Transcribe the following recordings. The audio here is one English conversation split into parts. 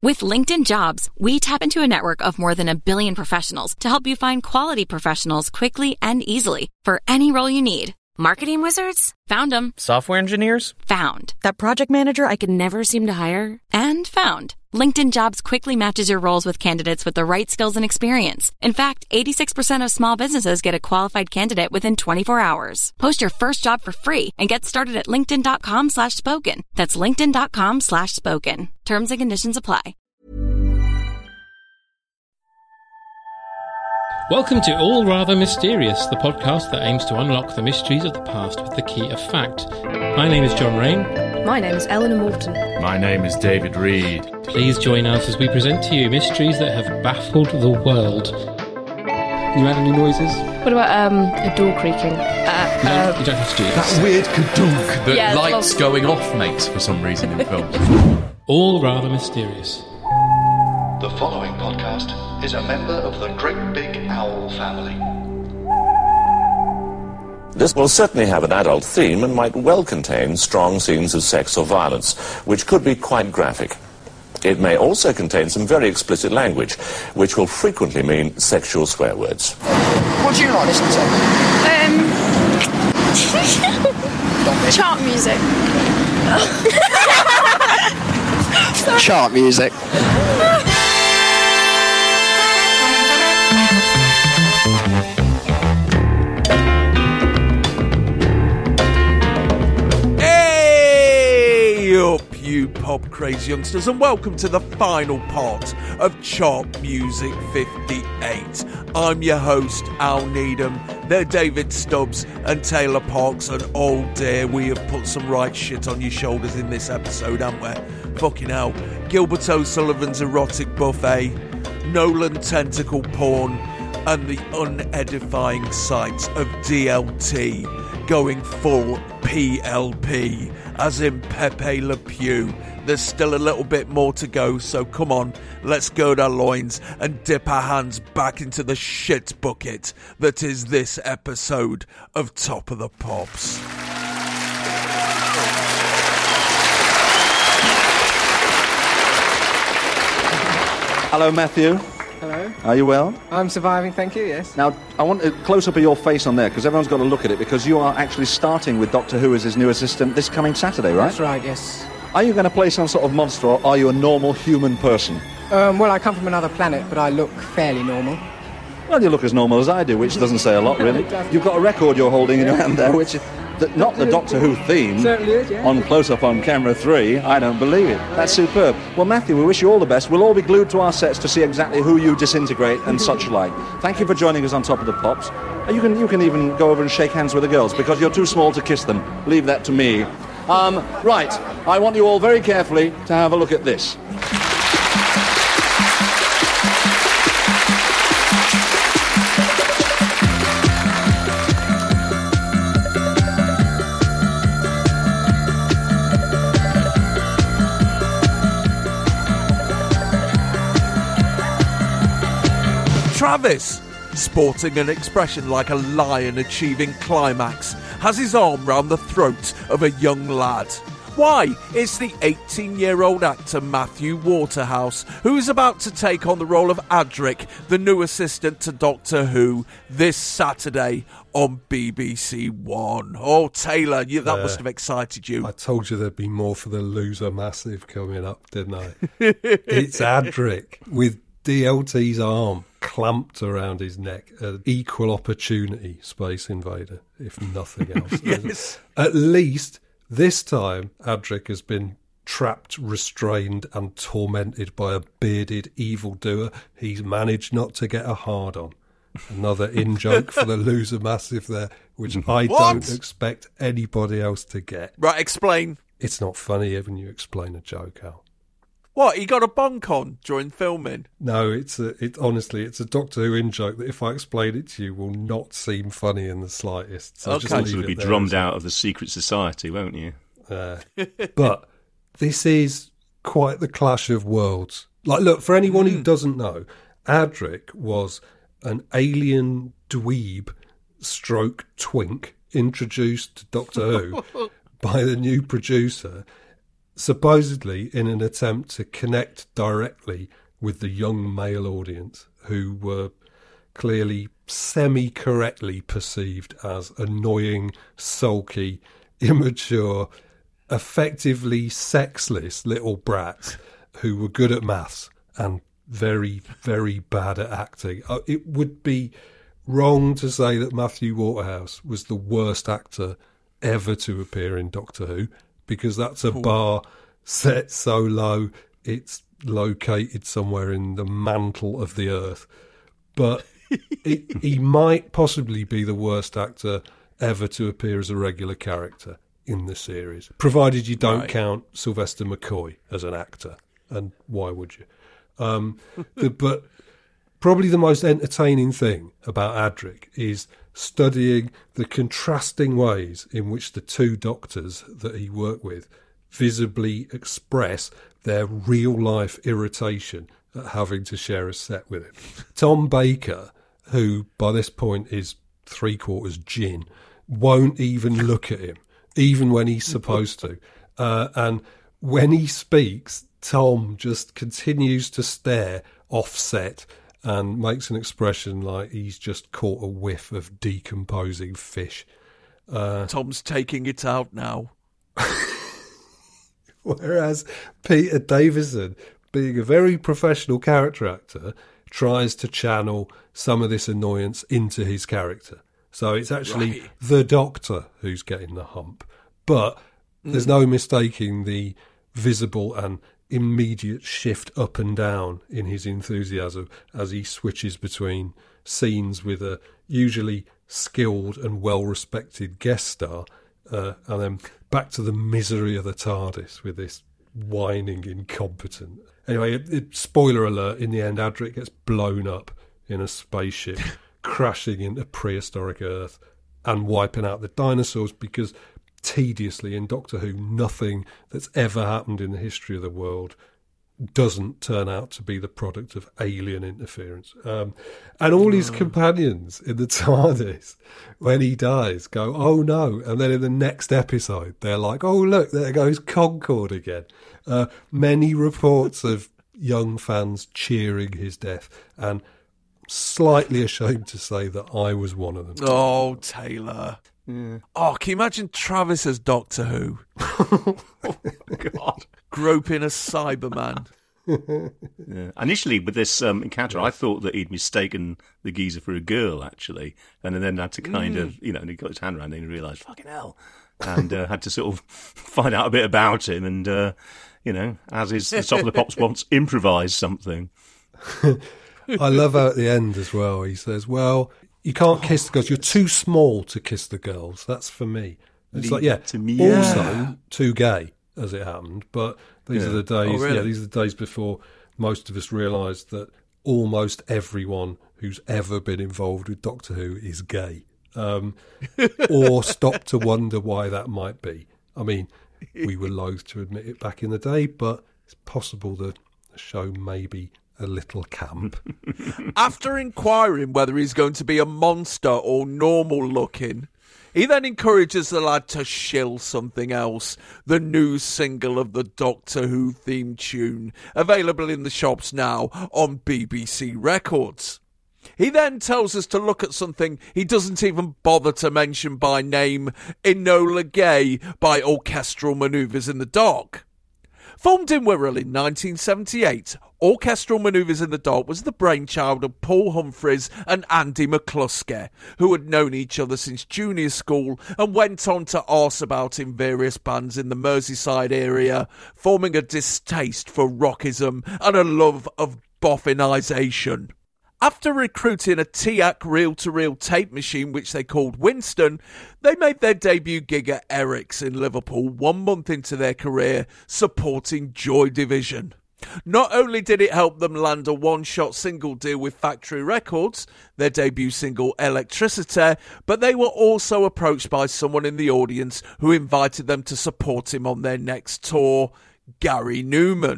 With LinkedIn Jobs, we tap into a network of more than 1 billion professionals to help you find quality professionals quickly and easily for any role you need. Marketing wizards? Found them. Software engineers? Found. That project manager I could never seem to hire? And found. LinkedIn Jobs quickly matches your roles with candidates with the right skills and experience. In fact, 86% of small businesses get a qualified candidate within 24 hours. Post your first job for free and get started at linkedin.com/spoken. That's linkedin.com/spoken. Terms and conditions apply. Welcome to All Rather Mysterious, the podcast that aims to unlock the mysteries of the past with the key of fact. My name is John Rain. My name is Eleanor Morton. My name is David Reed. Please join us as we present to you mysteries that have baffled the world. You had any noises? What about a door creaking? You don't have to do this. That weird kadunk that Yeah, lights going off makes for some reason in films. All Rather Mysterious. The following podcast is a member of the Great Big Owl family. This will certainly have an adult theme and might well contain strong scenes of sex or violence, which could be quite graphic. It may also contain some very explicit language, which will frequently mean sexual swear words. What do you like listening to? Chart music. Chart music. Hey up, you pop crazy youngsters, and welcome to the final part of Chart Music 58. I'm your host, Al Needham. They're David Stubbs and Taylor Parks, and oh dear, we have put some right shit on your shoulders in this episode, haven't we? Fucking hell. Gilbert O'Sullivan's erotic buffet, Nolan tentacle porn, and the unedifying sight of DLT going full PLP, as in Pepe Le Pew. There's still a little bit more to go, so come on, let's gird our loins and dip our hands back into the shit bucket that is this episode of Top of the Pops. Hello, Matthew. Hello. Are you well? I'm surviving, thank you, yes. Now, I want a close-up of your face on there, because everyone's got to look at it, because you are actually starting with Doctor Who as his new assistant this coming Saturday, right? That's right, yes. Are you going to play some sort of monster, or are you a normal human person? Well, I come from another planet, but I look fairly normal. Well, you look as normal as I do, which doesn't say a lot, really. You've got a record you're holding in your hand there, which is not the Doctor Who theme. Certainly is, yeah. On Close-Up on Camera 3, I don't believe it. That's superb. Well, Matthew, we wish you all the best. We'll all be glued to our sets to see exactly who you disintegrate and such like. Thank you for joining us on Top of the Pops. You can even go over and shake hands with the girls, because you're too small to kiss them. Leave that to me. Right, I want you all very carefully to have a look at this. Travis, sporting an expression like a lion achieving climax, has his arm round the throat of a young lad. Why? It's the 18-year-old actor Matthew Waterhouse, who is about to take on the role of Adric, the new assistant to Doctor Who, this Saturday on BBC One. Oh, Taylor, that must have excited you. I told you there'd be more for the Loser Massive coming up, didn't I? It's Adric with DLT's arm clamped around his neck. An equal opportunity Space Invader, if nothing else. Yes. At least this time, Adric has been trapped, restrained and tormented by a bearded evildoer. He's managed not to get a hard-on. Another in-joke for the Loser Massive there, which I don't expect anybody else to get. Right, explain. It's not funny when you explain a joke, Al. What, he got a bonk on during filming? No, honestly, it's a Doctor Who in-joke that if I explain it to you will not seem funny in the slightest. So okay. Just will be drummed out of the secret society, won't you? But this is quite the clash of worlds. Like, look, for anyone who doesn't know, Adric was an alien dweeb stroke twink introduced to Doctor Who by the new producer. supposedly in an attempt to connect directly with the young male audience who were clearly semi-correctly perceived as annoying, sulky, immature, effectively sexless little brats who were good at maths and very, very bad at acting. It would be wrong to say that Matthew Waterhouse was the worst actor ever to appear in Doctor Who, because that's a bar set so low it's located somewhere in the mantle of the earth. But he might possibly be the worst actor ever to appear as a regular character in the series, provided you don't count Sylvester McCoy as an actor. And why would you? But probably the most entertaining thing about Adric is studying the contrasting ways in which the two doctors that he worked with visibly express their real-life irritation at having to share a set with him. Tom Baker, who by this point is 3/4 gin, won't even look at him, even when he's supposed to. And when he speaks, Tom just continues to stare offset and makes an expression like he's just caught a whiff of decomposing fish. Tom's taking it out now. Whereas Peter Davison, being a very professional character actor, tries to channel some of this annoyance into his character. So it's actually the Doctor who's getting the hump. But there's no mistaking the visible and immediate shift up and down in his enthusiasm as he switches between scenes with a usually skilled and well-respected guest star and then back to the misery of the TARDIS with this whining incompetent. Anyway, spoiler alert, in the end Adric gets blown up in a spaceship crashing into prehistoric Earth and wiping out the dinosaurs, because tediously in Doctor Who, nothing that's ever happened in the history of the world doesn't turn out to be the product of alien interference. And all his companions in the TARDIS, when he dies, go, oh no. And then in the next episode, they're like, oh look, there goes Concorde again. Many reports of young fans cheering his death, and slightly ashamed to say that I was one of them. Oh, Taylor. Yeah. Oh, can you imagine Travis as Doctor Who? Oh, God. Groping a Cyberman. Yeah. Initially, with this encounter, I thought that he'd mistaken the geezer for a girl, actually, and then had to kind of, and he got his hand around it and realised, fucking hell, and had to sort of find out a bit about him and, as the Top of the Pops wants, improvise something. I love how at the end as well, he says, well, you can't kiss the girls. You're too small to kiss the girls. That's for me. It's like, to me. Also, too gay, as it happened. But these are the days. Oh, really? Yeah, these are the days before most of us realised that almost everyone who's ever been involved with Doctor Who is gay, or stop to wonder why that might be. I mean, we were loath to admit it back in the day, but it's possible that the show may be a little camp. After inquiring whether he's going to be a monster or normal looking, he then encourages the lad to shill something else, the new single of the Doctor Who theme tune, available in the shops now on BBC Records. He then tells us to look at something he doesn't even bother to mention by name, Enola Gay by Orchestral Manoeuvres in the Dark. Formed in Wirral in 1978, Orchestral Manoeuvres in the Dark was the brainchild of Paul Humphreys and Andy McCluskey, who had known each other since junior school and went on to arse about in various bands in the Merseyside area, forming a distaste for rockism and a love of boffinisation. After recruiting a TIAC reel-to-reel tape machine, which they called Winston, they made their debut gig at Eric's in Liverpool 1 month into their career, supporting Joy Division. Not only did it help them land a one-shot single deal with Factory Records, their debut single Electricity, but they were also approached by someone in the audience who invited them to support him on their next tour, Gary Newman.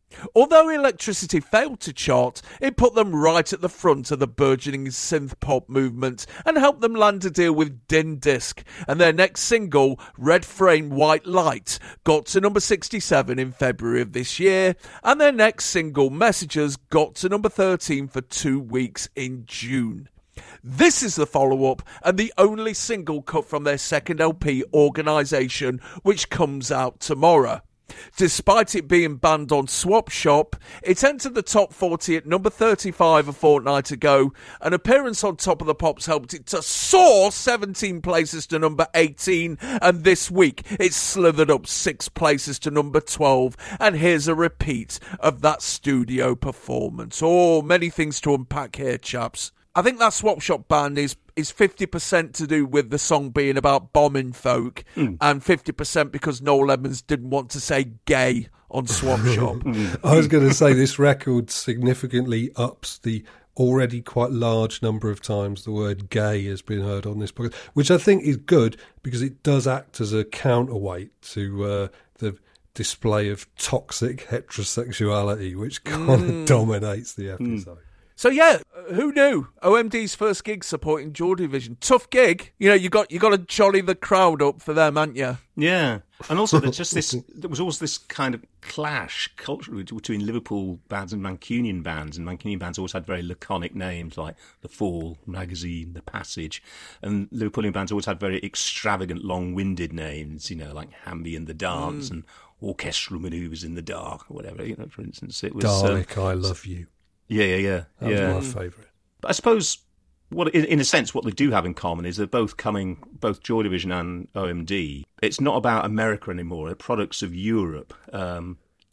Although Electricity failed to chart, it put them right at the front of the burgeoning synth-pop movement and helped them land a deal with Din Disc, and their next single, Red Frame White Light, got to number 67 in February of this year, and their next single, Messages, got to number 13 for 2 weeks in June. This is the follow-up and the only single cut from their second LP, Organisation, which comes out tomorrow. Despite it being banned on Swap Shop, it entered the top 40 at number 35 a fortnight ago. An appearance on Top of the Pops helped it to soar 17 places to number 18, and this week it slithered up 6 places to number 12. And here's a repeat of that studio performance. Oh, many things to unpack here, chaps. I think that Swap Shop ban is 50% to do with the song being about bombing folk and 50% because Noel Edmonds didn't want to say gay on Swap Shop. I was going to say this record significantly ups the already quite large number of times the word gay has been heard on this podcast, which I think is good because it does act as a counterweight to the display of toxic heterosexuality, which kind of dominates the episode. So yeah, who knew? OMD's first gig supporting Joy Division. Tough gig. You know, you got to jolly the crowd up for them, haven't you? Yeah. And also there was always this kind of clash culturally between Liverpool bands and Mancunian bands, and Mancunian bands always had very laconic names like The Fall, Magazine, The Passage, and Liverpoolian bands always had very extravagant, long-winded names, you know, like Hamby and the Dance and Orchestral Manoeuvres in the Dark, or whatever, you know, for instance. It was Dalek, I Love You. Yeah. That was my favourite. But I suppose, in a sense, what they do have in common is they're both Joy Division and OMD. It's not about America anymore. They're products of Europe, or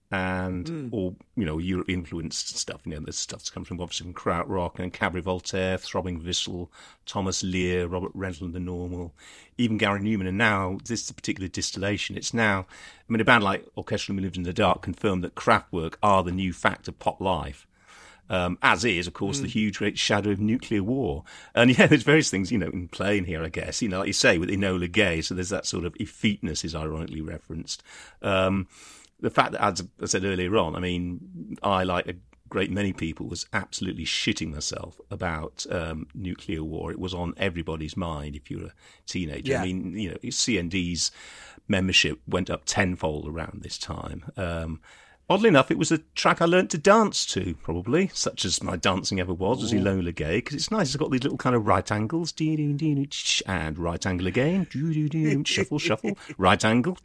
you know, Europe-influenced stuff. You know, there's stuff that comes from obviously from Krautrock and Cabaret Voltaire, Throbbing Whistle, Thomas Lear, Robert Rental and the Normal, even Gary Newman. And now this particular distillation. It's now, I mean, a band like Orchestral Manoeuvres in the Dark confirmed that Kraftwerk are the new fact of pop life. As is, of course, the huge great shadow of nuclear war. And yeah, there's various things, you know, in play in here, I guess. You know, like you say, with Enola Gay, so there's that sort of effeteness is ironically referenced. The fact that, as I said earlier on, I mean, I, like a great many people, was absolutely shitting myself about nuclear war. It was on everybody's mind if you were a teenager. Yeah. I mean, you know, CND's membership went up tenfold around this time. Oddly enough, it was a track I learnt to dance to, probably, such as my dancing ever was Enola Gay, because it's nice. It's got these little kind of right angles, and right angle again, shuffle, shuffle, right angle,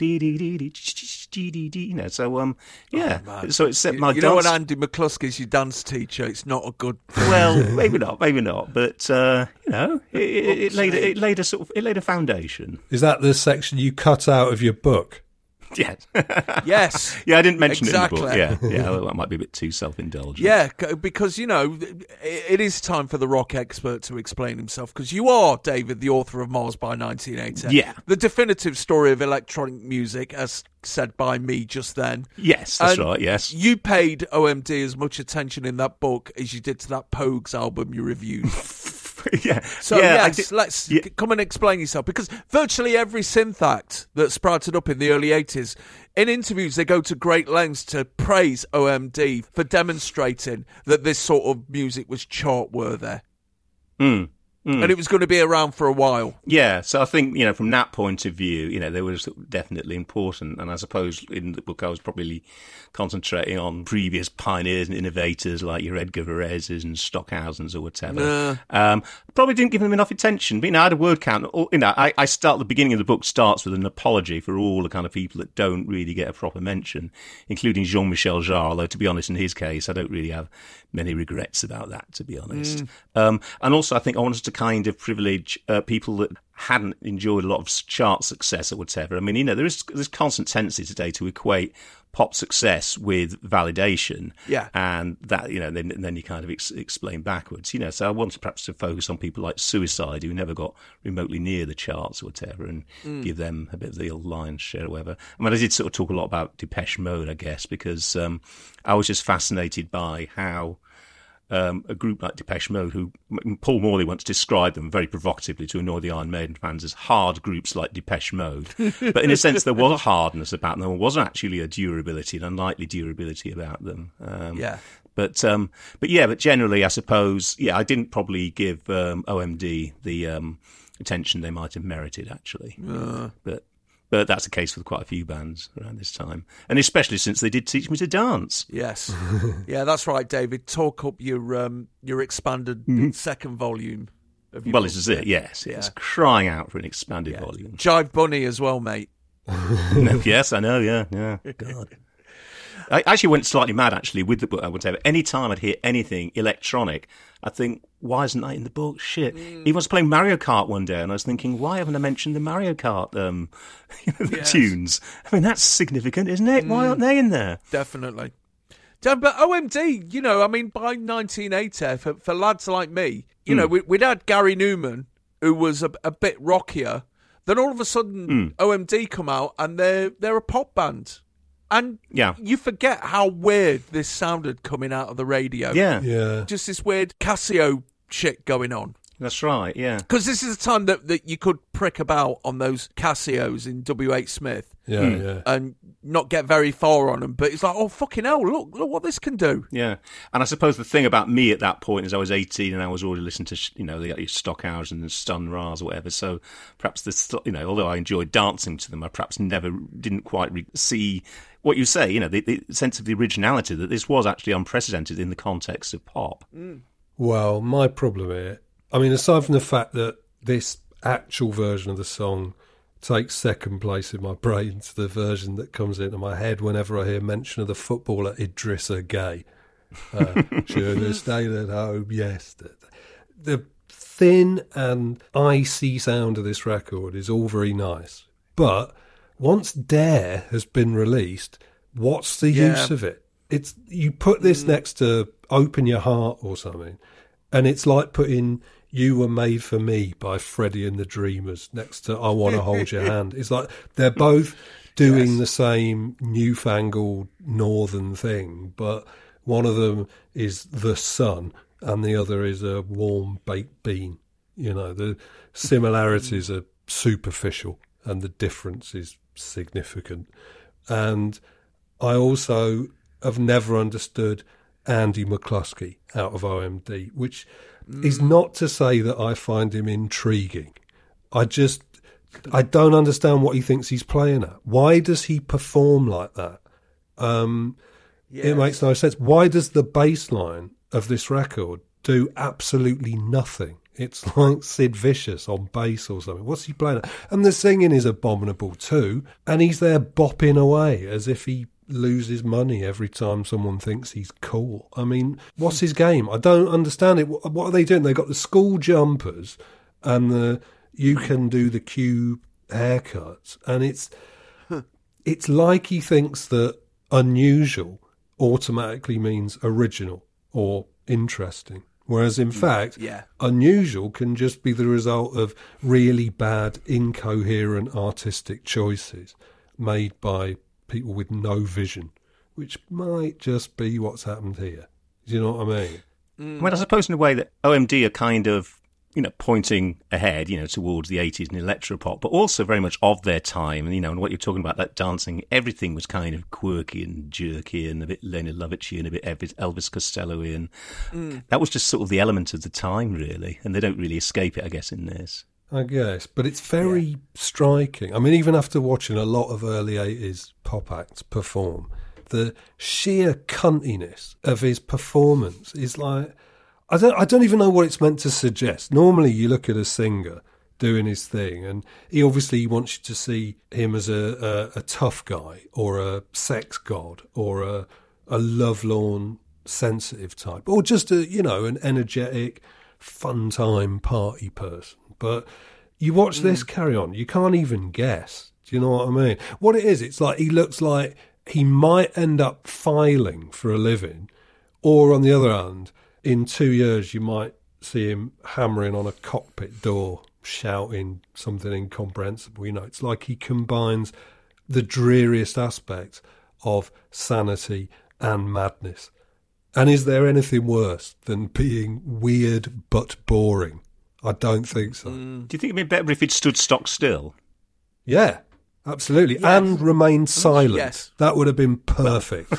you know. So, yeah. So it set my. You know, when Andy McCluskey's your dance teacher, it's not a good. Well, maybe not, but you know, it laid a foundation. Is that the section you cut out of your book? Yes. Yes. Yeah, I didn't mention exactly. it in the book. Yeah, well, that might be a bit too self-indulgent. Yeah, because, you know, it is time for the rock expert to explain himself, because you are, David, the author of Mars by 1980. Yeah. The definitive story of electronic music, as said by me just then. Yes, that's right, yes. You paid OMD as much attention in that book as you did to that Pogues album you reviewed. Yeah. So let's come and explain yourself, because virtually every synth act that sprouted up in the early 80s, in interviews they go to great lengths to praise OMD for demonstrating that this sort of music was chart worthy. And it was going to be around for a while. Yeah, so I think, you know, from that point of view, you know, they were definitely important. And I suppose in the book I was probably concentrating on previous pioneers and innovators like your Edgar Varèses and Stockhausens or whatever. Probably didn't give them enough attention. But, you know, I had a word count. You know, I start, the beginning of the book starts with an apology for all the kind of people that don't really get a proper mention, including Jean-Michel Jarre, although, to be honest, in his case, I don't really have many regrets about that, to be honest. And also, I think I wanted to kind of privilege people that hadn't enjoyed a lot of chart success or whatever. I mean, you know, there's constant tendency today to equate pop success with validation. Yeah. And that, you know, then you kind of explain backwards, you know. So I wanted perhaps to focus on people like Suicide, who never got remotely near the charts or whatever, and give them a bit of the old lion's share or whatever. I mean, I did sort of talk a lot about Depeche Mode, I guess, because I was just fascinated by how a group like Depeche Mode, who Paul Morley once described them very provocatively to annoy the Iron Maiden fans as hard groups like Depeche Mode. But in a sense, there was a hardness about them. There was actually a durability, an unlikely durability about them. But generally, I suppose, I didn't probably give OMD the attention they might have merited, actually. But that's the case with quite a few bands around this time. And especially since they did teach me to dance. Yes. Yeah, that's right, David. Talk up your expanded second volume of your book. This is it, yes. Yeah. It's crying out for an expanded volume. Jive Bunny as well, mate. Yes, I know, yeah. God. I actually went slightly mad, actually, with the book, I would say. Any time I'd hear anything electronic, I think, why isn't that in the book? Shit. He was playing Mario Kart one day, and I was thinking, why haven't I mentioned the Mario Kart tunes? I mean, that's significant, isn't it? Why aren't they in there? Definitely. But OMD, by 1980, for lads like me, we'd had Gary Newman, who was a bit rockier. Then all of a sudden, OMD come out, and they're a pop band. And you forget how weird this sounded coming out of the radio. Yeah. Just this weird Casio shit going on. That's right, yeah. Because this is the time that you could prick about on those Casios in W.H. Smith. Yeah. And not get very far on them. But it's like, oh, fucking hell, look what this can do. Yeah. And I suppose the thing about me at that point is I was 18 and I was already listening to, the Stockhausen and Stun Ras or whatever. So perhaps this, although I enjoyed dancing to them, I perhaps didn't quite see what you say, the sense of the originality, that this was actually unprecedented in the context of pop. Well, my problem here, aside from the fact that this actual version of the song takes second place in my brain to the version that comes into my head whenever I hear mention of the footballer Idrissa Gueye. Should have stayed at home, yes. The thin and icy sound of this record is all very nice. But once Dare has been released, what's the use of it? It's you put this next to Open Your Heart or something, and it's like putting You Were Made For Me by Freddie and the Dreamers next to I Want to Hold Your Hand. It's like they're both doing the same newfangled northern thing, but one of them is the sun and the other is a warm baked bean. The similarities are superficial and the difference is significant. And I also have never understood Andy McCluskey out of OMD, which is not to say that I find him intriguing. I don't understand what he thinks he's playing at. Why does he perform like that? It makes no sense. Why does the bass line of this record do absolutely nothing? It's like Sid Vicious on bass or something. What's he playing at? And the singing is abominable too. And he's there bopping away as if he loses money every time someone thinks he's cool. What's his game? I don't understand it. What are they doing? They got the school jumpers and you can do the cube haircuts. And it's like he thinks that unusual automatically means original or interesting. Whereas, in fact, unusual can just be the result of really bad, incoherent artistic choices made by people with no vision, which might just be what's happened here. Do you know what I mean? Well, I suppose in a way that OMD are kind of, pointing ahead, towards the 80s and electropop, but also very much of their time. And, and what you're talking about, that dancing, everything was kind of quirky and jerky and a bit Leonard Lovitchy and a bit Elvis Costello-y. And that was just sort of the element of the time, really. And they don't really escape it, I guess, in this. I guess, but it's very striking. Even after watching a lot of early 80s pop acts perform, the sheer cuntiness of his performance is like, I don't even know what it's meant to suggest. Normally you look at a singer doing his thing and he obviously wants you to see him as a tough guy or a sex god or a lovelorn sensitive type or just an energetic fun time party person. But you watch this carry on, you can't even guess. Do you know what I mean? What it is, it's like he looks like he might end up filing for a living, or on the other hand, in 2 years you might see him hammering on a cockpit door, shouting something incomprehensible. It's like he combines the dreariest aspects of sanity and madness. And is there anything worse than being weird but boring? I don't think so. Do you think it'd be better if it stood stock still? Yeah, absolutely. Yes. And remained silent. Yes. That would have been perfect.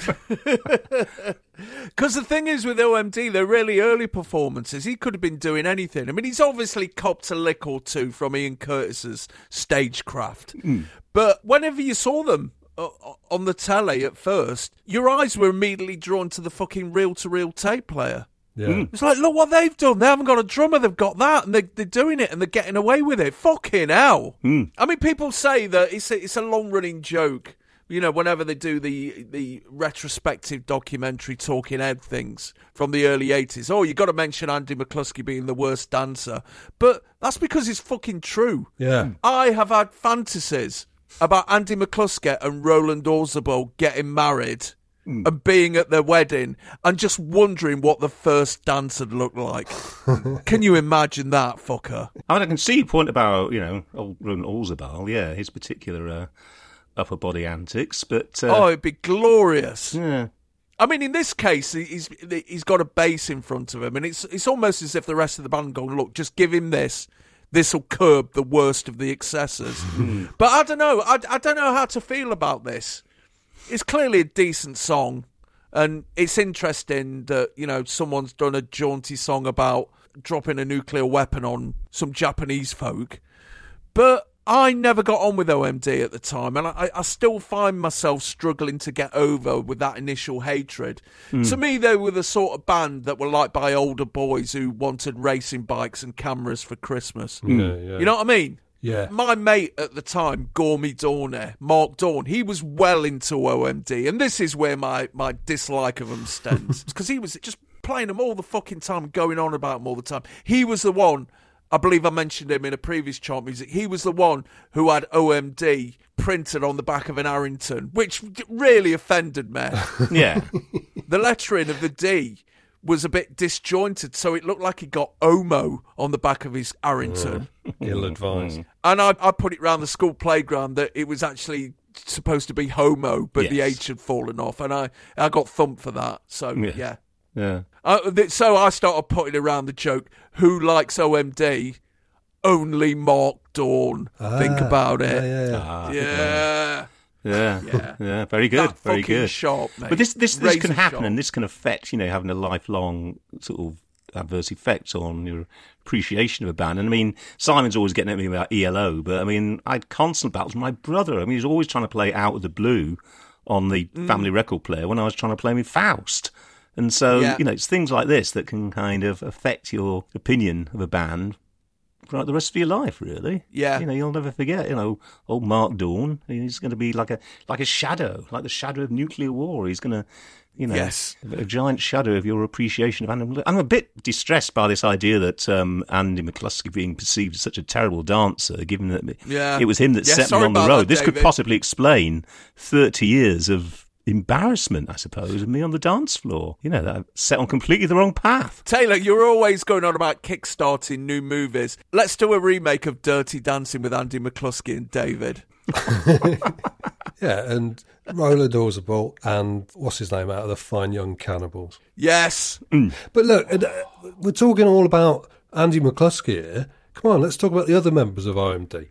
Because the thing is with OMD, they're really early performances. He could have been doing anything. I mean, he's obviously copped a lick or two from Ian Curtis's stagecraft. But whenever you saw them on the telly at first, your eyes were immediately drawn to the fucking reel-to-reel tape player. Yeah. It's like, look what they've done. They haven't got a drummer, they've got that, and they're doing it, and they're getting away with it. Fucking hell. I mean, people say that it's a long-running joke. You know, whenever they do the retrospective documentary Talking Head things from the early 80s, oh, you got to mention Andy McCluskey being the worst dancer. But that's because it's fucking true. Yeah. I have had fantasies about Andy McCluskey and Roland Orzabal getting married and being at their wedding and just wondering what the first dance would look like. Can you imagine that, fucker? I mean, I can see your point about, old Roland Orzabal, yeah, his particular upper body antics, but... it'd be glorious. Yeah. I mean, in this case, he's got a bass in front of him, and it's almost as if the rest of the band go, look, just give him this. This will curb the worst of the excesses. But I don't know. I don't know how to feel about this. It's clearly a decent song, and it's interesting that, someone's done a jaunty song about dropping a nuclear weapon on some Japanese folk. But I never got on with OMD at the time, and I still find myself struggling to get over with that initial hatred. To me, they were the sort of band that were liked by older boys who wanted racing bikes and cameras for Christmas. Yeah. You know what I mean? Yeah. My mate at the time, Gormy Dorner, Mark Dawn, he was well into OMD, and this is where my dislike of him stems. Because he was just playing them all the fucking time, going on about them all the time. He was the one... I believe I mentioned him in a previous Chart Music. He was the one who had OMD printed on the back of an Arrington, which really offended me. Yeah. The lettering of the D was a bit disjointed, so it looked like he got Omo on the back of his Arrington. Ill-advised. And I put it round the school playground that it was actually supposed to be homo, but the H had fallen off, and I got thumped for that. So, yeah. Yeah. So I started putting around the joke, who likes OMD? Only Mark Dawn. Think about it. Yeah. Very good. That Very fucking good. Sharp, mate. But this can happen, sharp. and this can affect, having a lifelong sort of adverse effect on your appreciation of a band. And I mean, Simon's always getting at me about ELO, but I mean, I had constant battles with my brother. I mean, he was always trying to play Out of the Blue on the family record player when I was trying to play with Faust. And so, it's things like this that can kind of affect your opinion of a band for the rest of your life, really. Yeah. You'll never forget, old Mark Dawn. He's going to be like a shadow, like the shadow of nuclear war. He's going to, a giant shadow of your appreciation of Andy. I'm a bit distressed by this idea that Andy McCluskey being perceived as such a terrible dancer, given that it was him that set me on the road. This could possibly explain 30 years of embarrassment, I suppose, of me on the dance floor. That set on completely the wrong path. Taylor, you're always going on about kickstarting new movies. Let's do a remake of Dirty Dancing with Andy McCluskey and David. Yeah, and Roland Orzabal and what's his name out of the Fine Young Cannibals. Yes. But look, we're talking all about Andy McCluskey here. Come on, let's talk about the other members of OMD.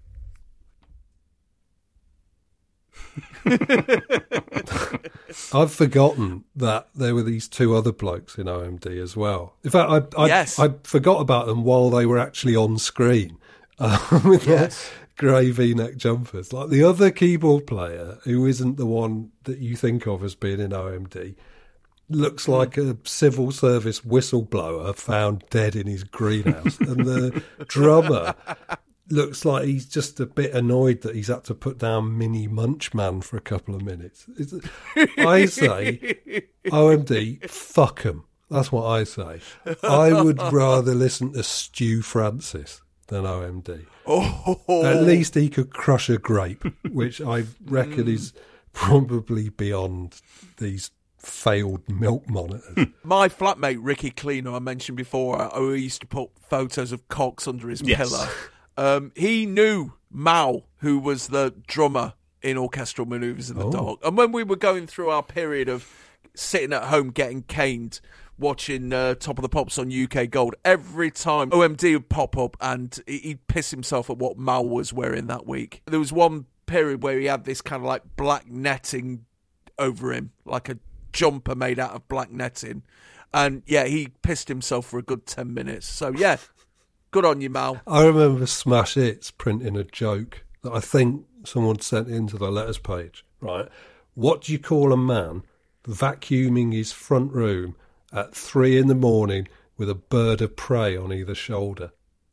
I've forgotten that there were these two other blokes in OMD as well. In fact, I forgot about them while they were actually on screen with their grey V-neck jumpers. Like the other keyboard player, who isn't the one that you think of as being in OMD, looks like a civil service whistleblower found dead in his greenhouse. And the drummer looks like he's just a bit annoyed that he's had to put down Mini Munchman for a couple of minutes. I say, OMD, fuck 'em. That's what I say. I would rather listen to Stu Francis than OMD. At least he could crush a grape, which I reckon is probably beyond these failed milk monitors. My flatmate, Ricky Cleaner, I mentioned before, who used to put photos of cocks under his pillow. He knew Mao, who was the drummer in Orchestral Manoeuvres in the Dark. And when we were going through our period of sitting at home getting caned, watching Top of the Pops on UK Gold. Every time OMD would pop up and he'd piss himself at what Mal was wearing that week. There was one period where he had this kind of like black netting over him, like a jumper made out of black netting. And yeah, he pissed himself for a good 10 minutes. So yeah, good on you, Mal. I remember Smash Hits printing a joke that I think someone sent into the letters page, right? What do you call a man vacuuming his front room at 3 a.m. with a bird of prey on either shoulder?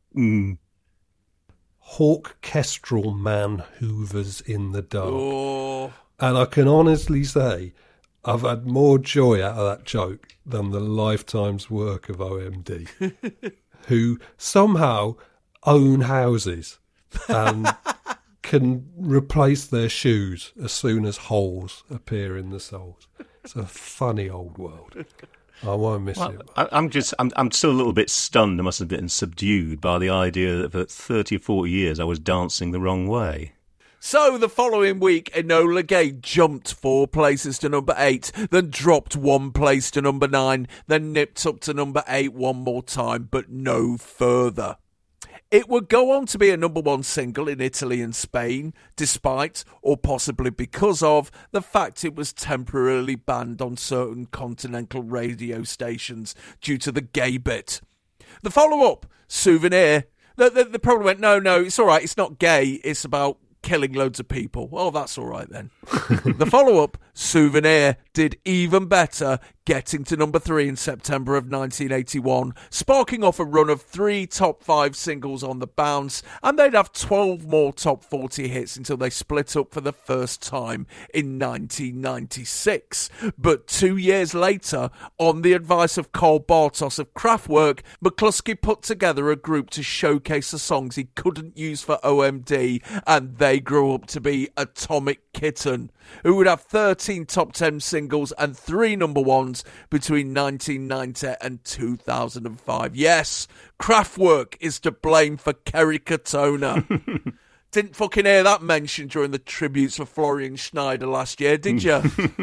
Hawk kestrel man hoovers in the dark. Oh. And I can honestly say I've had more joy out of that joke than the lifetime's work of OMD, who somehow own houses and can replace their shoes as soon as holes appear in the soles. It's a funny old world. I won't miss it. I'm still a little bit stunned. I must have been subdued by the idea that for 30 or 40 years I was dancing the wrong way. So the following week, Enola Gay jumped 4 places to number 8, then dropped 1 place to number 9, then nipped up to number 8 one more time, but no further. It would go on to be a number 1 single in Italy and Spain, despite, or possibly because of, the fact it was temporarily banned on certain continental radio stations due to the gay bit. The follow-up, Souvenir, they probably went, no, it's all right, it's not gay, it's about killing loads of people. Well, that's all right then. The follow-up, Souvenir, did even better, getting to number 3 in September of 1981, sparking off a run of 3 top 5 singles on the bounce, and they'd have 12 more top 40 hits until they split up for the first time in 1996. But 2 years later, on the advice of Carl Bartos of Kraftwerk, McCluskey put together a group to showcase the songs he couldn't use for OMD, and they grew up to be Atomic Kitten, who would have 13 top 10 singles and 3 number 1s between 1990 and 2005. Yes, Kraftwerk is to blame for Kerry Katona. Didn't fucking hear that mentioned during the tributes for Florian Schneider last year, did you?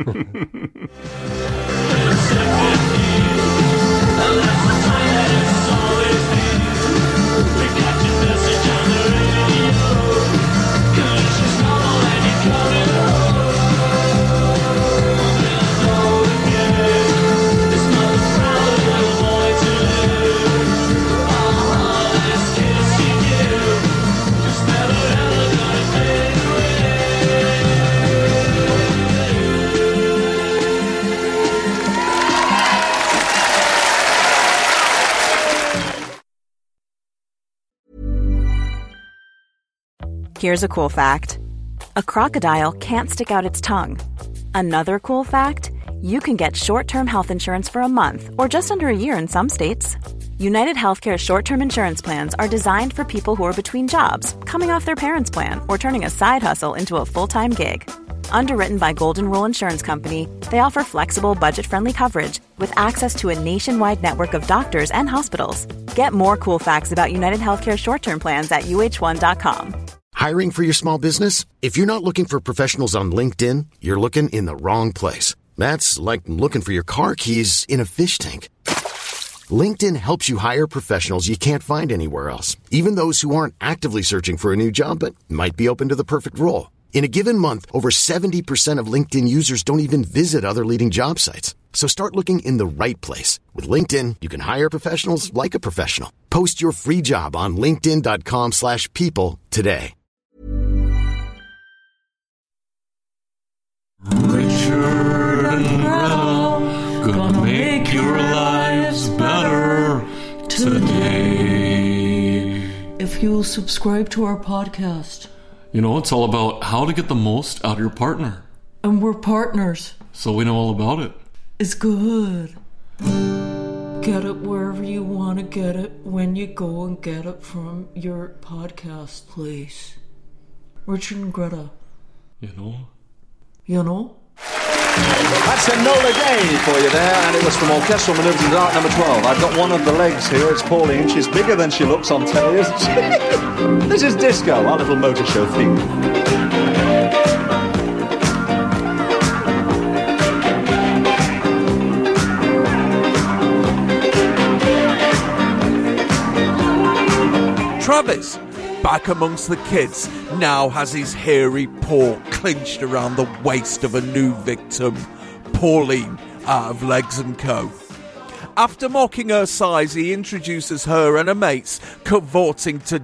Here's a cool fact. A crocodile can't stick out its tongue. Another cool fact, you can get short-term health insurance for a month or just under a year in some states. United Healthcare short-term insurance plans are designed for people who are between jobs, coming off their parents' plan, or turning a side hustle into a full-time gig. Underwritten by Golden Rule Insurance Company, they offer flexible, budget-friendly coverage with access to a nationwide network of doctors and hospitals. Get more cool facts about United Healthcare short-term plans at uh1.com. Hiring for your small business? If you're not looking for professionals on LinkedIn, you're looking in the wrong place. That's like looking for your car keys in a fish tank. LinkedIn helps you hire professionals you can't find anywhere else, even those who aren't actively searching for a new job but might be open to the perfect role. In a given month, over 70% of LinkedIn users don't even visit other leading job sites. So start looking in the right place. With LinkedIn, you can hire professionals like a professional. Post your free job on linkedin.com/people today. Richard and Gretel, gonna make your lives better today. If you'll subscribe to our podcast. You know, it's all about how to get the most out of your partner. And we're partners. So we know all about it. It's good. Get it wherever you want to get it when you go and get it from your podcast place. Richard and Greta. You know? You know? That's Enola Gay for you there, and it was from Orchestral Manoeuvres in the Dark, number 12. I've got one of the legs here, it's Pauline. She's bigger than she looks on telly, isn't she? This is Disco, our little motor show theme. Travis, back amongst the kids, now has his hairy paw clinched around the waist of a new victim, Pauline, out of Legs & Co. After mocking her size, he introduces her and her mates cavorting to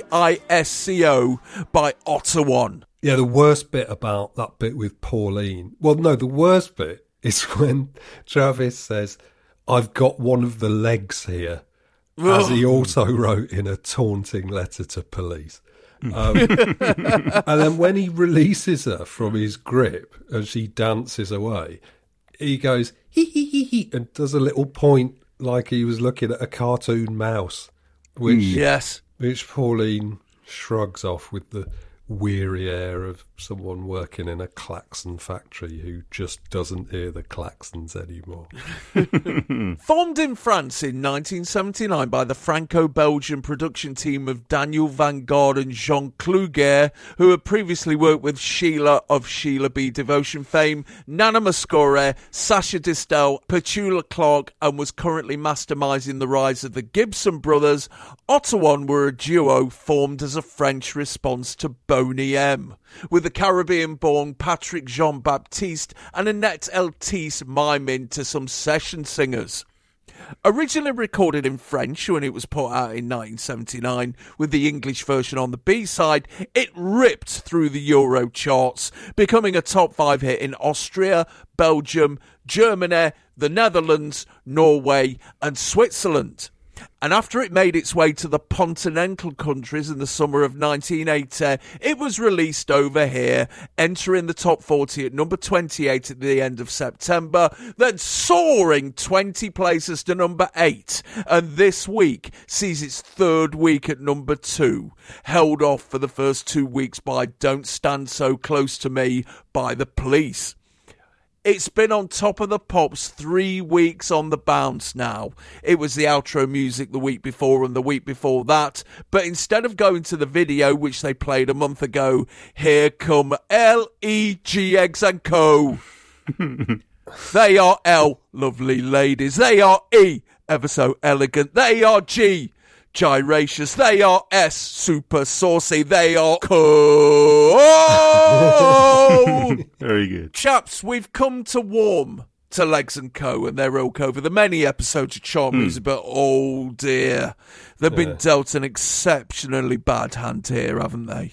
Disco by Ottawan. Yeah, the worst bit about that bit with Pauline... Well, no, the worst bit is when Travis says, "I've got one of the legs here," as he also wrote in a taunting letter to police. And then when he releases her from his grip and she dances away, he goes, "Hee hee hee hee," and does a little point like he was looking at a cartoon mouse, which Pauline shrugs off with the weary air of someone working in a klaxon factory who just doesn't hear the klaxons anymore. Formed in France in 1979 by the Franco-Belgian production team of Daniel Van Gard and Jean Kluger, who had previously worked with Sheila of Sheila B. Devotion fame, Nana Mouskouri, Sacha Distel, Petula Clark, and was currently masterminding the rise of the Gibson brothers, Ottawan were a duo formed as a French response to Boney M, with the Caribbean-born Patrick Jean-Baptiste and Annette Eltis miming to some session singers. Originally recorded in French when it was put out in 1979, with the English version on the B-side, it ripped through the Euro charts, becoming a top 5 hit in Austria, Belgium, Germany, the Netherlands, Norway and Switzerland. And after it made its way to the continental countries in the summer of 1980, it was released over here, entering the top 40 at number 28 at the end of September, then soaring 20 places to number 8, and this week sees its third week at number 2, held off for the first 2 weeks by Don't Stand So Close to Me by The Police. It's been on Top of the Pops 3 weeks on the bounce now. It was the outro music the week before and the week before that. But instead of going to the video, which they played a month ago, here come Legs & Co. They are L, lovely ladies. They are E, ever so elegant. They are G, gyracious. They are S, super saucy. They are Very good. Chaps, we've come to warm to Legs & Co. and their ilk over the many episodes of Charm Music, but oh dear, they've been dealt an exceptionally bad hand here, haven't they?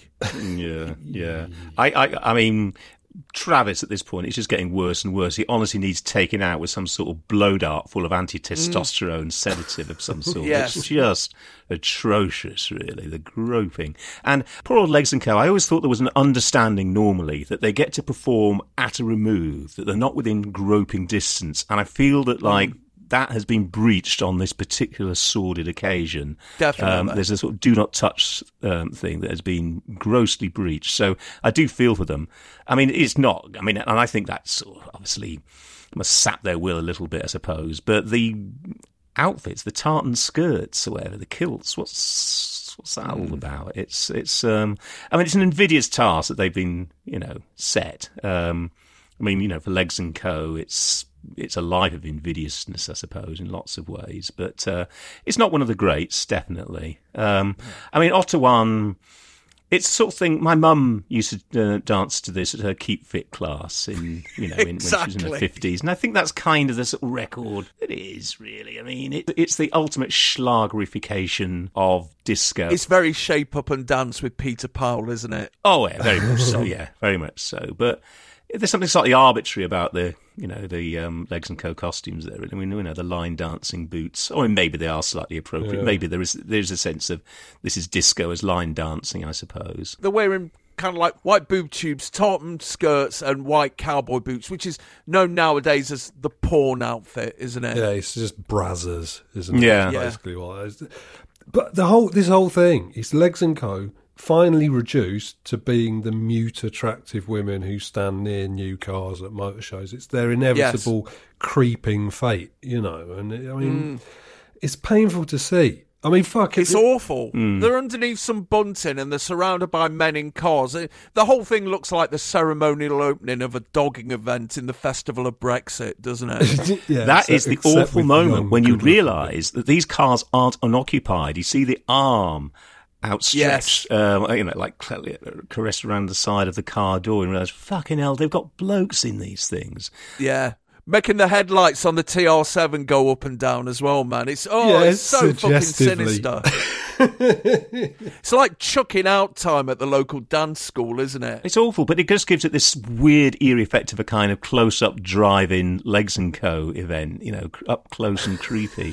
Yeah. I mean, Travis at this point is just getting worse and worse. He honestly needs taken out with some sort of blow dart full of anti-testosterone sedative of some sort. Yes. It's just atrocious, really, the groping. And poor old Legs & Co., I always thought there was an understanding normally that they get to perform at a remove, that they're not within groping distance. And I feel that, like, that has been breached on this particular sordid occasion. Definitely. There's a sort of do not touch thing that has been grossly breached. So I do feel for them. I mean, it's not. I mean, and I think that's obviously must sap their will a little bit, I suppose. But the outfits, the tartan skirts or whatever, the kilts, what's that all about? It's I mean, it's an invidious task that they've been, set. I mean, for Legs & Co., it's a life of invidiousness, I suppose, in lots of ways. But it's not one of the greats, definitely. I mean, Ottawan, it's the sort of thing. My mum used to dance to this at her Keep Fit class when she was in her 50s. And I think that's kind of the sort of record it is, really. I mean, it's the ultimate schlagerification of disco. It's very shape up and dance with Peter Powell, isn't it? Oh, yeah, very much so, yeah, very much so. But there's something slightly arbitrary about the Legs & Co. costumes there. I mean, the line dancing boots. Or maybe they are slightly appropriate. Yeah. Maybe there's a sense of this is disco as line dancing, I suppose. They're wearing kind of like white boob tubes, tartan skirts and white cowboy boots, which is known nowadays as the porn outfit, isn't it? Yeah, it's just brazzers, isn't it? Yeah. Basically what it is. But this whole thing is Legs & Co. finally reduced to being the mute, attractive women who stand near new cars at motor shows. It's their inevitable creeping fate, And I mean, it's painful to see. I mean, fuck. It's awful. They're underneath some bunting and they're surrounded by men in cars. The whole thing looks like the ceremonial opening of a dogging event in the Festival of Brexit, doesn't it? Yeah, that is the awful moment when you realise that these cars aren't unoccupied. You see the arm outstretched, like caressed around the side of the car door and realised, fucking hell, they've got blokes in these things. Yeah. Making the headlights on the TR7 go up and down as well, man. It's so fucking sinister. It's like chucking out time at the local dance school, isn't it? It's awful, but it just gives it this weird eerie effect of a kind of close-up drive-in Legs & Co. event, up close and creepy.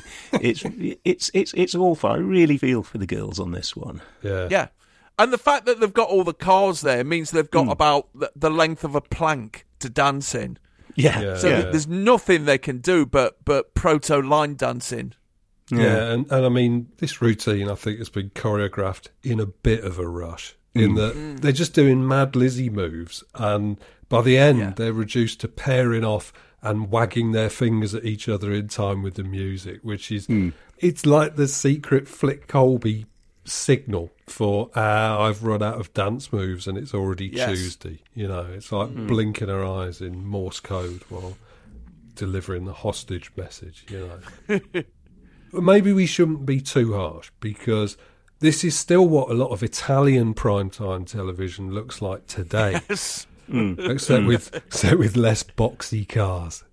It's awful. I really feel for the girls on this one. Yeah. And the fact that they've got all the cars there means they've got about the length of a plank to dance in. Yeah. So there's nothing they can do but proto-line dancing. Yeah, and I mean, this routine, I think, has been choreographed in a bit of a rush, in that they're just doing Mad Lizzie moves, and by the end, they're reduced to pairing off and wagging their fingers at each other in time with the music, which is, it's like the secret Flick Colby signal for, I've run out of dance moves and it's already Tuesday. It's like blinking her eyes in Morse code while delivering the hostage message, Maybe we shouldn't be too harsh, because this is still what a lot of Italian primetime television looks like today. Yes. Except with less boxy cars.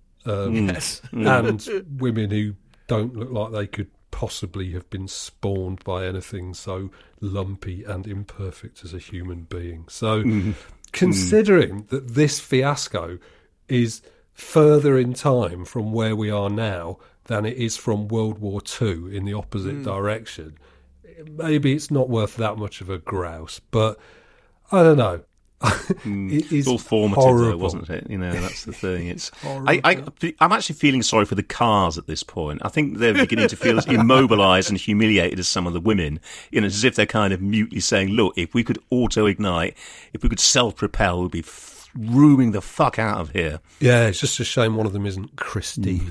And women who don't look like they could possibly have been spawned by anything so lumpy and imperfect as a human being. So considering that this fiasco is further in time from where we are now than it is from World War II in the opposite direction, maybe it's not worth that much of a grouse, but I don't know. It is all formative, horrible. though, wasn't it? That's the thing. It's I'm actually feeling sorry for the cars at this point. I think they're beginning to feel as immobilised and humiliated as some of the women. As if they're kind of mutely saying, "Look, if we could auto-ignite, if we could self-propel, we'd be rooming the fuck out of here." Yeah, it's just a shame one of them isn't Christine.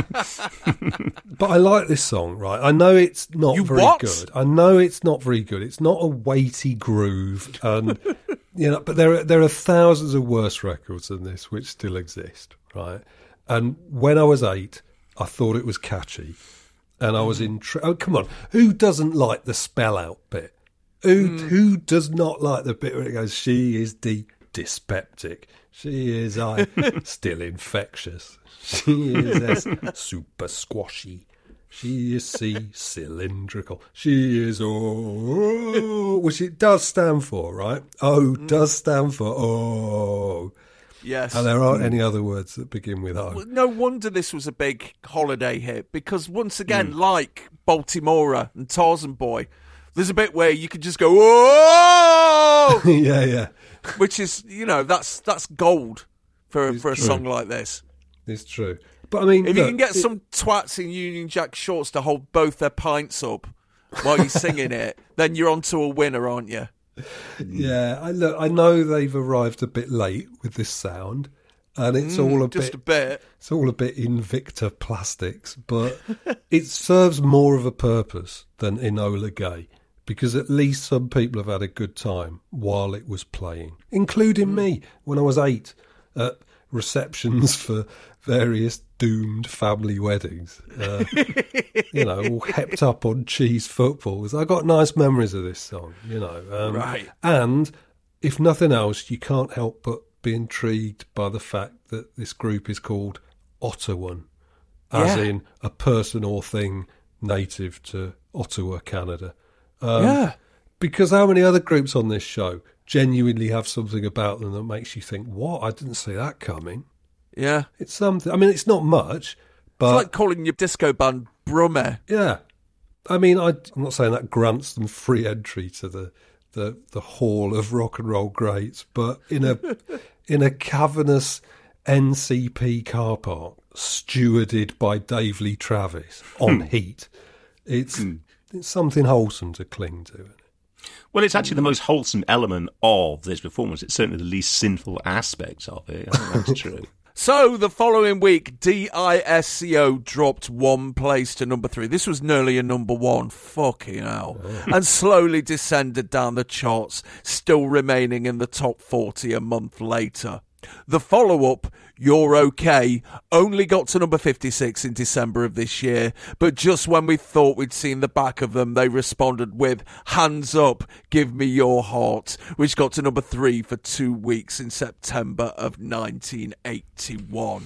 But I like this song, right? I know it's not very good. I know it's not very good. It's not a weighty groove, and but there are thousands of worse records than this which still exist, right? And when I was 8, I thought it was catchy, and I was oh, come on, who doesn't like the spell out bit? Who does not like the bit where it goes, "She is dyspeptic. She is still infectious. She is super squashy. She is C, cylindrical. She is O, which it does stand for, right? O does stand for O. Yes. And there aren't any other words that begin with O. Well, no wonder this was a big holiday hit, because once again, like Baltimora and Tarzan Boy, there's a bit where you could just go, "Whoa!" Yeah. Which is, that's gold for a song like this. It's true. But I mean, if you can get some twats in Union Jack shorts to hold both their pints up while you're singing it, then you're onto a winner, aren't you? Yeah, I know they've arrived a bit late with this sound, and it's all a bit. It's all a bit Invicta Plastics, but it serves more of a purpose than Enola Gay, because at least some people have had a good time while it was playing, including me when I was 8 at receptions for various doomed family weddings. All hepped up on cheese footballs. I got nice memories of this song, Right. And if nothing else, you can't help but be intrigued by the fact that this group is called Ottawan, as in a person or thing native to Ottawa, Canada. Because how many other groups on this show genuinely have something about them that makes you think, what? I didn't see that coming. Yeah. It's something. I mean, it's not much, but... It's like calling your disco band Brumme. Yeah. I mean, I'm not saying that grants them free entry to the hall of rock and roll greats, but in a cavernous NCP car park stewarded by Dave Lee Travis on Heat, it's something wholesome to cling to. Well, it's actually the most wholesome element of this performance. It's certainly the least sinful aspect of it. I think that's true. So, the following week, DISCO dropped 1 place to number 3. This was nearly a number 1. Fucking hell. And slowly descended down the charts, still remaining in the top 40 a month later. The follow-up, You're OK, only got to number 56 in December of this year, but just when we thought we'd seen the back of them, they responded with Hands Up, Give Me Your Heart, which got to number 3 for 2 weeks in September of 1981.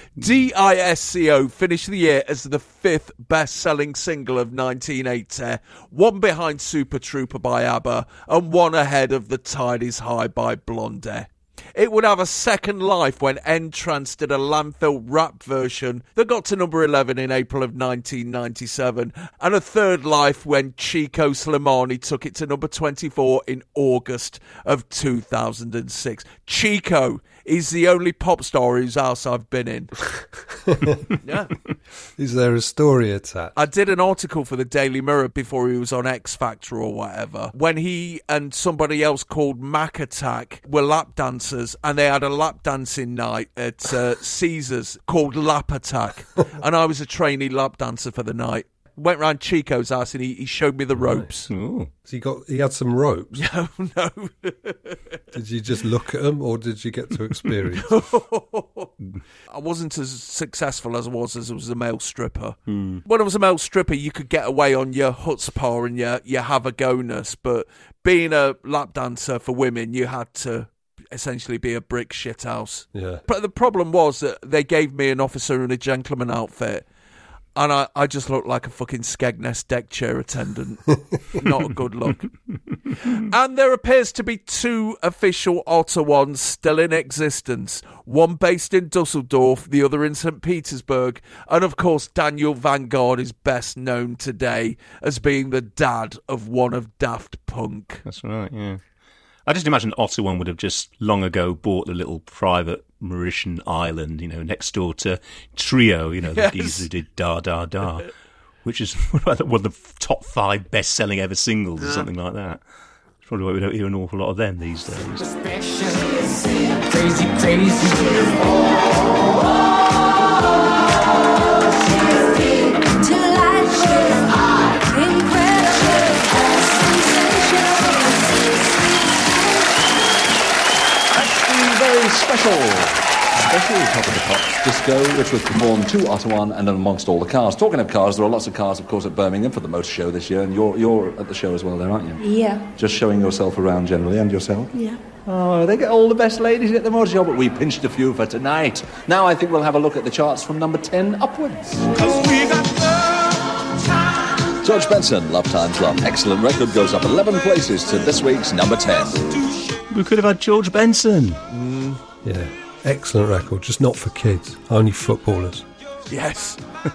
DISCO finished the year as the 5th best-selling single of 1980, one behind Super Trooper by ABBA and one ahead of The Tide Is High by Blondie. It would have a second life when N-Trance did a landfill rap version that got to number 11 in April of 1997, and a third life when Chico Slimani took it to number 24 in August of 2006. Chico is the only pop star whose house I've been in. Yeah. Is there a story attached? I did an article for the Daily Mirror before he was on X Factor or whatever, when he and somebody else called Mac Attack were lap dancers, and they had a lap dancing night at Caesars called Lap Attack, and I was a trainee lap dancer for the night. Went round Chico's house and he showed me the ropes. Nice. So he had some ropes? No. Did you just look at them, or did you get to experience? I wasn't as successful as I was a male stripper. When I was a male stripper, you could get away on your chutzpah and your have-a-go-ness, but being a lap dancer for women, you had to essentially be a brick shithouse. Yeah. But the problem was that they gave me an officer and a gentleman outfit, and I just looked like a fucking Skegness deck chair attendant. Not a good look. And there appears to be 2 official Ottawans still in existence. One based in Dusseldorf, the other in St. Petersburg. And of course, Daniel Vanguard is best known today as being the dad of one of Daft Punk. That's right, yeah. I just imagine Ottawa would have just long ago bought the little private Mauritian island, next door to Trio, the geezer who did Da Da Da, which is one of the top 5 best-selling ever singles or something like that. It's probably why we don't hear an awful lot of them these days. Crazy, crazy. Special Top of the Pops disco, which was performed to Ottawa and amongst all the cars. Talking of cars, there are lots of cars, of course, at Birmingham for the Motor Show this year, and you're at the show as well there, aren't you? Yeah. Just showing yourself around generally, and yourself? Yeah. Oh, they get all the best ladies at the Motor Show, but we pinched a few for tonight. Now I think we'll have a look at the charts from number 10 upwards. George Benson, Love Times Love. Excellent record, goes up 11 places to this week's number 10. We could have had George Benson. Yeah, excellent record, just not for kids, only footballers. Yes.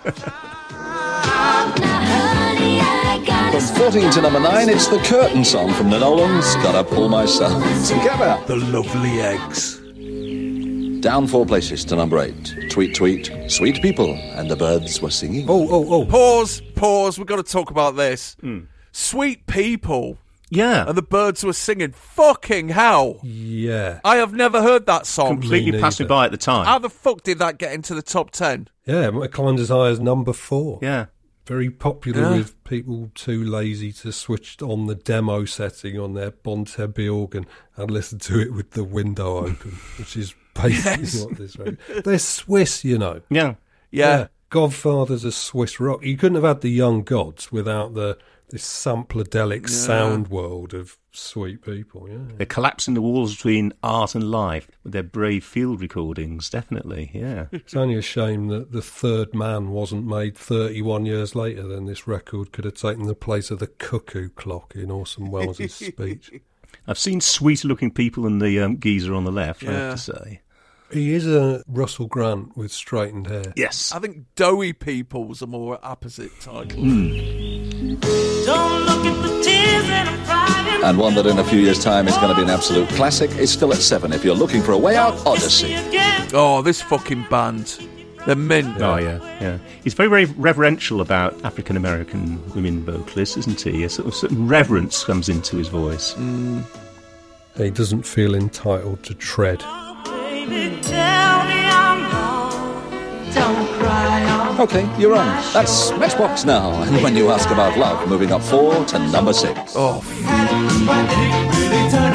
From 14 to number 9, it's the Curtain song from the Nolans, Gotta Pull Myself Together. The Lovely Eggs. Down 4 places to number 8. Tweet, tweet, sweet people, and the birds were singing. Oh. Pause, we've got to talk about this. Sweet people. Yeah. And the birds were singing. Fucking hell. Yeah. I have never heard that song. Completely passed me by at the time. How the fuck did that get into the top 10? Yeah, it climbed as high as number 4. Yeah. Very popular with people too lazy to switch on the demo setting on their Bontempi organ and listen to it with the window open, which is basically what this record. They're Swiss, Yeah. Godfather's a Swiss rock. You couldn't have had the Young Gods without this sampledelic sound world of sweet people. Yeah, they're collapsing the walls between art and life with their brave field recordings. Definitely, yeah. It's only a shame that The Third Man wasn't made 31 years later. Then this record could have taken the place of the cuckoo clock in Orson Welles' speech. I've seen sweeter-looking people than the geezer on the left. I have to say. He is a Russell Grant with straightened hair. Yes. I think Doughy People was a more apposite title. Don't look at the tears that I'm crying. And one that in a few years' time is going to be an absolute classic is still at 7. If you're looking for a way out, Odyssey. Oh, this fucking band. They're mint. Oh, yeah. He's very, very reverential about African-American women vocalists, isn't he? A certain reverence comes into his voice. He doesn't feel entitled to tread. Baby, tell me I'm wrong. Don't cry. Okay, you're on. That's Matchbox now. And when you ask about love, moving up 4 to number 6. Oh, People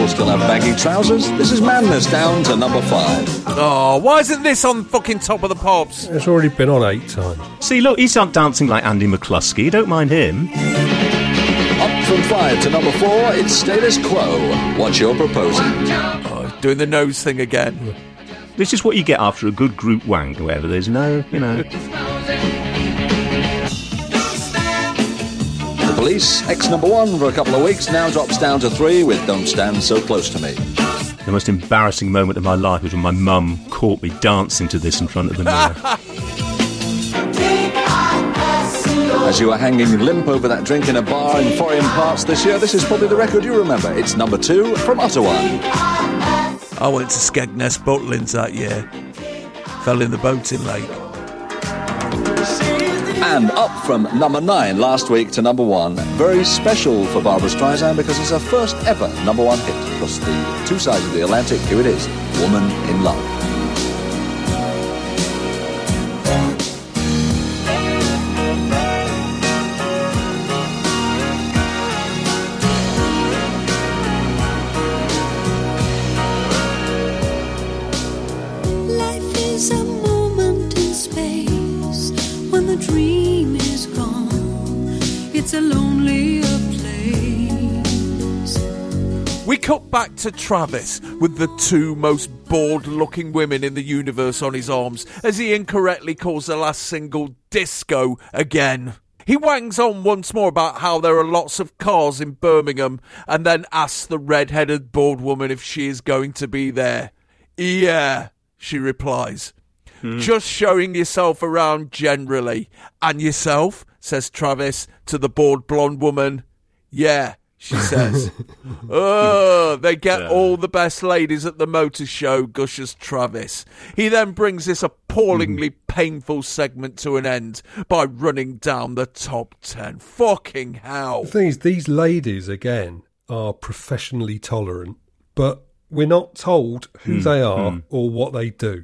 people still have baggy trousers. This is Madness, down to number 5. Oh, why isn't this on fucking Top of the Pops? It's already been on 8 times. See, look, he's not dancing like Andy McCluskey. Don't mind him. Up from 5 to number 4, it's Status Quo. What you're proposing. Oh, doing the nose thing again. This is what you get after a good group wank, wherever there's no, The Police, ex-number 1 for a couple of weeks, now drops down to 3 with Don't Stand So Close to Me. The most embarrassing moment of my life was when my mum caught me dancing to this in front of the mirror. As you are hanging limp over that drink in a bar in foreign parts this year, this is probably the record you remember. It's number 2 from Ottawa. I went to Skegness Butlins that year. Fell in the boating lake. And up from number 9 last week to number 1. Very special for Barbra Streisand because it's her first ever number 1 hit. Across the 2 sides of the Atlantic, here it is, Woman in Love. We cut back to Travis with the 2 most bored-looking women in the universe on his arms as he incorrectly calls the last single Disco again. He wangs on once more about how there are lots of cars in Birmingham and then asks the red-headed bored woman if she is going to be there. Yeah, she replies. Just showing yourself around generally. And yourself, says Travis to the bored blonde woman. Yeah, she says. Oh, they get all the best ladies at the motor show, gushes Travis. He then brings this appallingly painful segment to an end by running down the top 10. Fucking hell. The thing is, these ladies, again, are professionally tolerant, but we're not told who they are or what they do.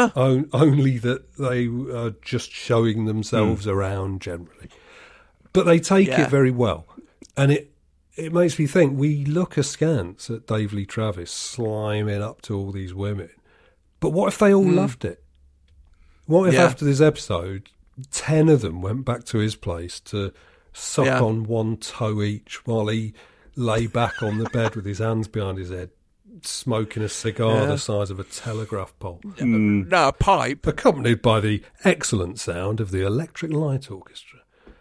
Only that they are just showing themselves around generally. But they take it very well. And it makes me think, we look askance at Dave Lee Travis sliming up to all these women. But what if they all loved it? What if after this episode, 10 of them went back to his place to suck on one toe each while he lay back on the bed with his hands behind his head, smoking a cigar the size of a telegraph pole. No, a pipe. Accompanied by the excellent sound of the Electric Light Orchestra.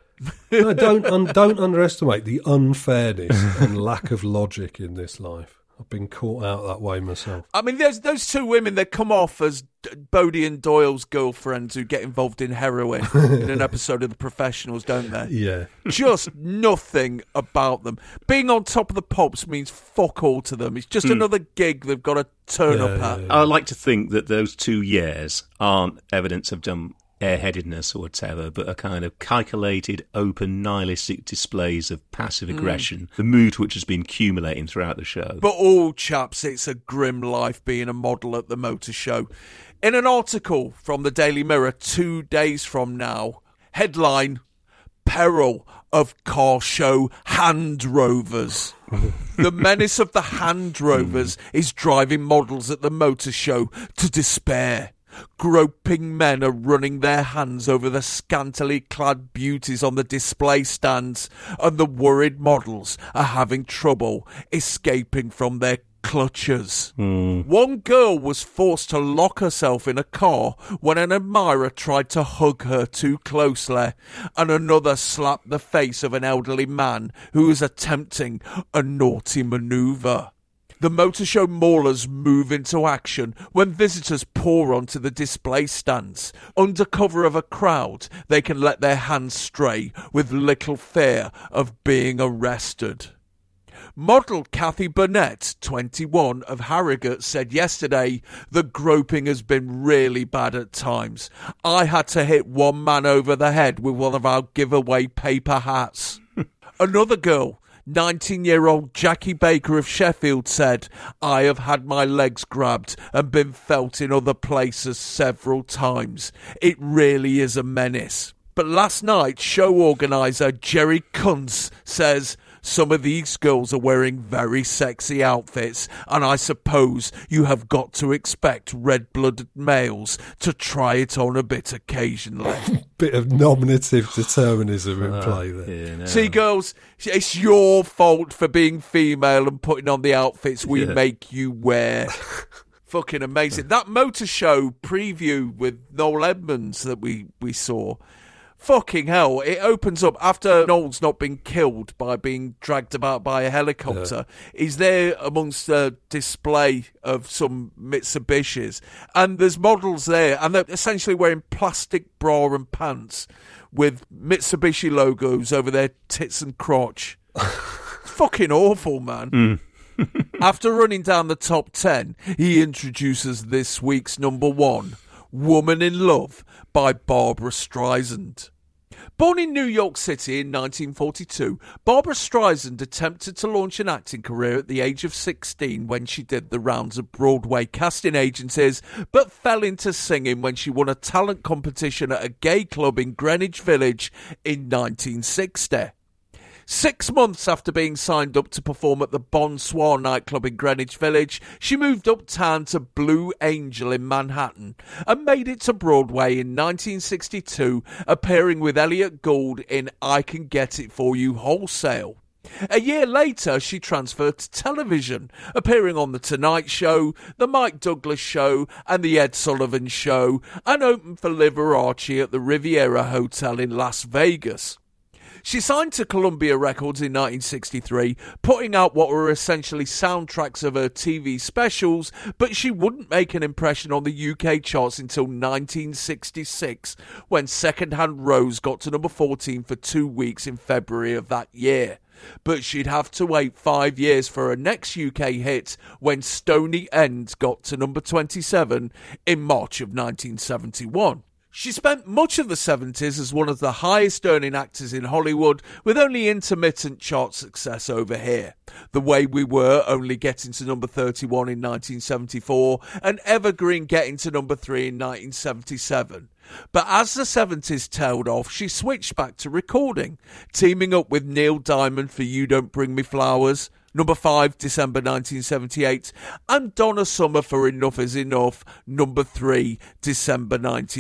No, don't underestimate the unfairness and lack of logic in this life. I've been caught out that way myself. I mean, there's those 2 women that come off as Bodie and Doyle's girlfriends who get involved in heroin in an episode of The Professionals, don't they? Yeah. Just nothing about them. Being on Top of the Pops means fuck all to them. It's just another gig they've got to turn up at. I like to think that those 2 years aren't evidence of dumb airheadedness or whatever, but a kind of calculated, open, nihilistic displays of passive aggression, the mood which has been accumulating throughout the show. But all chaps, it's a grim life being a model at the motor show. In an article from the Daily Mirror 2 days from now, headline, Peril of Car Show Hand Rovers. The menace of the Hand Rovers is driving models at the motor show to despair. Groping men are running their hands over the scantily clad beauties on the display stands, and the worried models are having trouble escaping from their clutches. One girl was forced to lock herself in a car when an admirer tried to hug her too closely, and another slapped the face of an elderly man who was attempting a naughty manoeuvre. The motor show maulers move into action when visitors pour onto the display stands. Under cover of a crowd, they can let their hands stray with little fear of being arrested. Model Kathy Burnett, 21, of Harrogate, said yesterday, the groping has been really bad at times. I had to hit one man over the head with one of our giveaway paper hats. Another girl, 19-year-old Jackie Baker of Sheffield, said, I have had my legs grabbed and been felt in other places several times. It really is a menace. But last night, show organiser Jerry Kunz says, some of these girls are wearing very sexy outfits, and I suppose you have got to expect red-blooded males to try it on a bit occasionally. Bit of nominative determinism in play there. Yeah, no. See, girls, it's your fault for being female and putting on the outfits we make you wear. Fucking amazing. That motor show preview with Noel Edmonds that we saw, fucking hell, it opens up after Noel's not been killed by being dragged about by a helicopter. He's there amongst a display of some Mitsubishis, and there's models there, and they're essentially wearing plastic bra and pants with Mitsubishi logos over their tits and crotch. Fucking awful, man. After running down the top 10, he introduces this week's number 1, Woman in Love by Barbra Streisand. Born in New York City in 1942, Barbra Streisand attempted to launch an acting career at the age of 16 when she did the rounds of Broadway casting agencies, but fell into singing when she won a talent competition at a gay club in Greenwich Village in 1960. 6 months after being signed up to perform at the Bonsoir nightclub in Greenwich Village, she moved uptown to Blue Angel in Manhattan and made it to Broadway in 1962, appearing with Elliot Gould in I Can Get It For You Wholesale. A year later, she transferred to television, appearing on The Tonight Show, The Mike Douglas Show and The Ed Sullivan Show, and opened for Liberace at the Riviera Hotel in Las Vegas. She signed to Columbia Records in 1963, putting out what were essentially soundtracks of her TV specials, but she wouldn't make an impression on the UK charts until 1966, when Second Hand Rose got to number 14 for 2 weeks in February of that year. But she'd have to wait 5 years for her next UK hit when Stony End got to number 27 in March of 1971. She spent much of the 70s as one of the highest earning actors in Hollywood, with only intermittent chart success over here. The Way We Were only getting to number 31 in 1974 and Evergreen getting to number 3 in 1977. But as the 70s tailed off, she switched back to recording, teaming up with Neil Diamond for You Don't Bring Me Flowers, number 5, December 1978, and Donna Summer for Enough Is Enough, number 3, December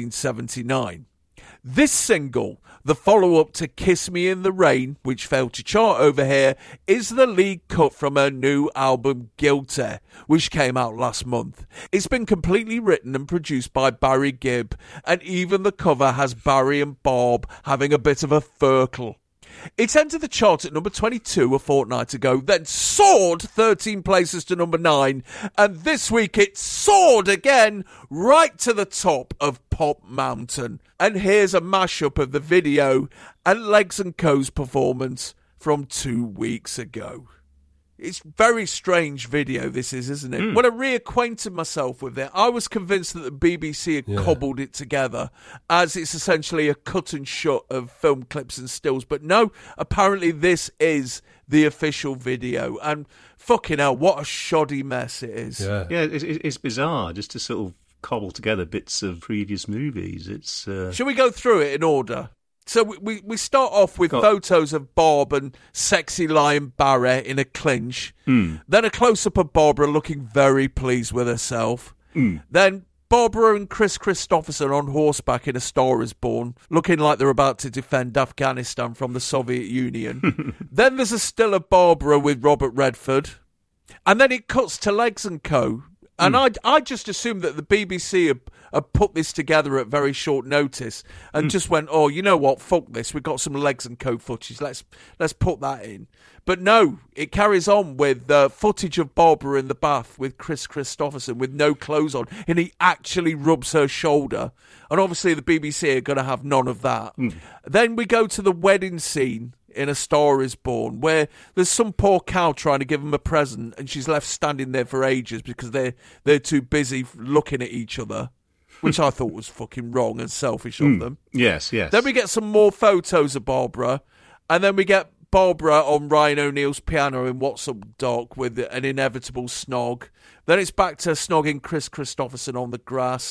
1979. This single, the follow-up to Kiss Me in the Rain, which failed to chart over here, is the lead cut from her new album Guilty, which came out last month. It's been completely written and produced by Barry Gibb, and even the cover has Barry and Barb having a bit of a firkle. It entered the chart at number 22 a fortnight ago, then soared 13 places to number 9, and this week it soared again right to the top of Pop Mountain. And here's a mashup of the video and Legs & Co.'s performance from 2 weeks ago. It's very strange video, this is, isn't it? When I reacquainted myself with it, I was convinced that the BBC had cobbled it together, as it's essentially a cut and shut of film clips and stills. But no, apparently this is the official video. And fucking hell, what a shoddy mess it is. Yeah, it's bizarre just to sort of cobble together bits of previous movies. It's Shall we go through it in order? So we start off with photos of Bob and sexy lion Barry in a clinch. Then a close-up of Barbara looking very pleased with herself. Then Barbara and Chris Christopherson on horseback in A Star Is Born, looking like they're about to defend Afghanistan from the Soviet Union. Then there's a still of Barbara with Robert Redford. And then it cuts to Legs & Co., and I just assumed that the BBC had put this together at very short notice and just went, oh, you know what, fuck this, we've got some Legs & Co. footage, let's put that in. But no, it carries on with footage of Barbara in the bath with Chris Christopherson with no clothes on, and he actually rubs her shoulder. And obviously the BBC are going to have none of that. Then we go to the wedding scene in A Star Is Born, where there's some poor cow trying to give him a present, and she's left standing there for ages because they're too busy looking at each other, which I thought was fucking wrong and selfish of them. Yes. Then we get some more photos of Barbara, and then we get Barbara on Ryan O'Neill's piano in What's Up Doc with an inevitable snog. Then it's back to snogging Chris Christopherson on the grass.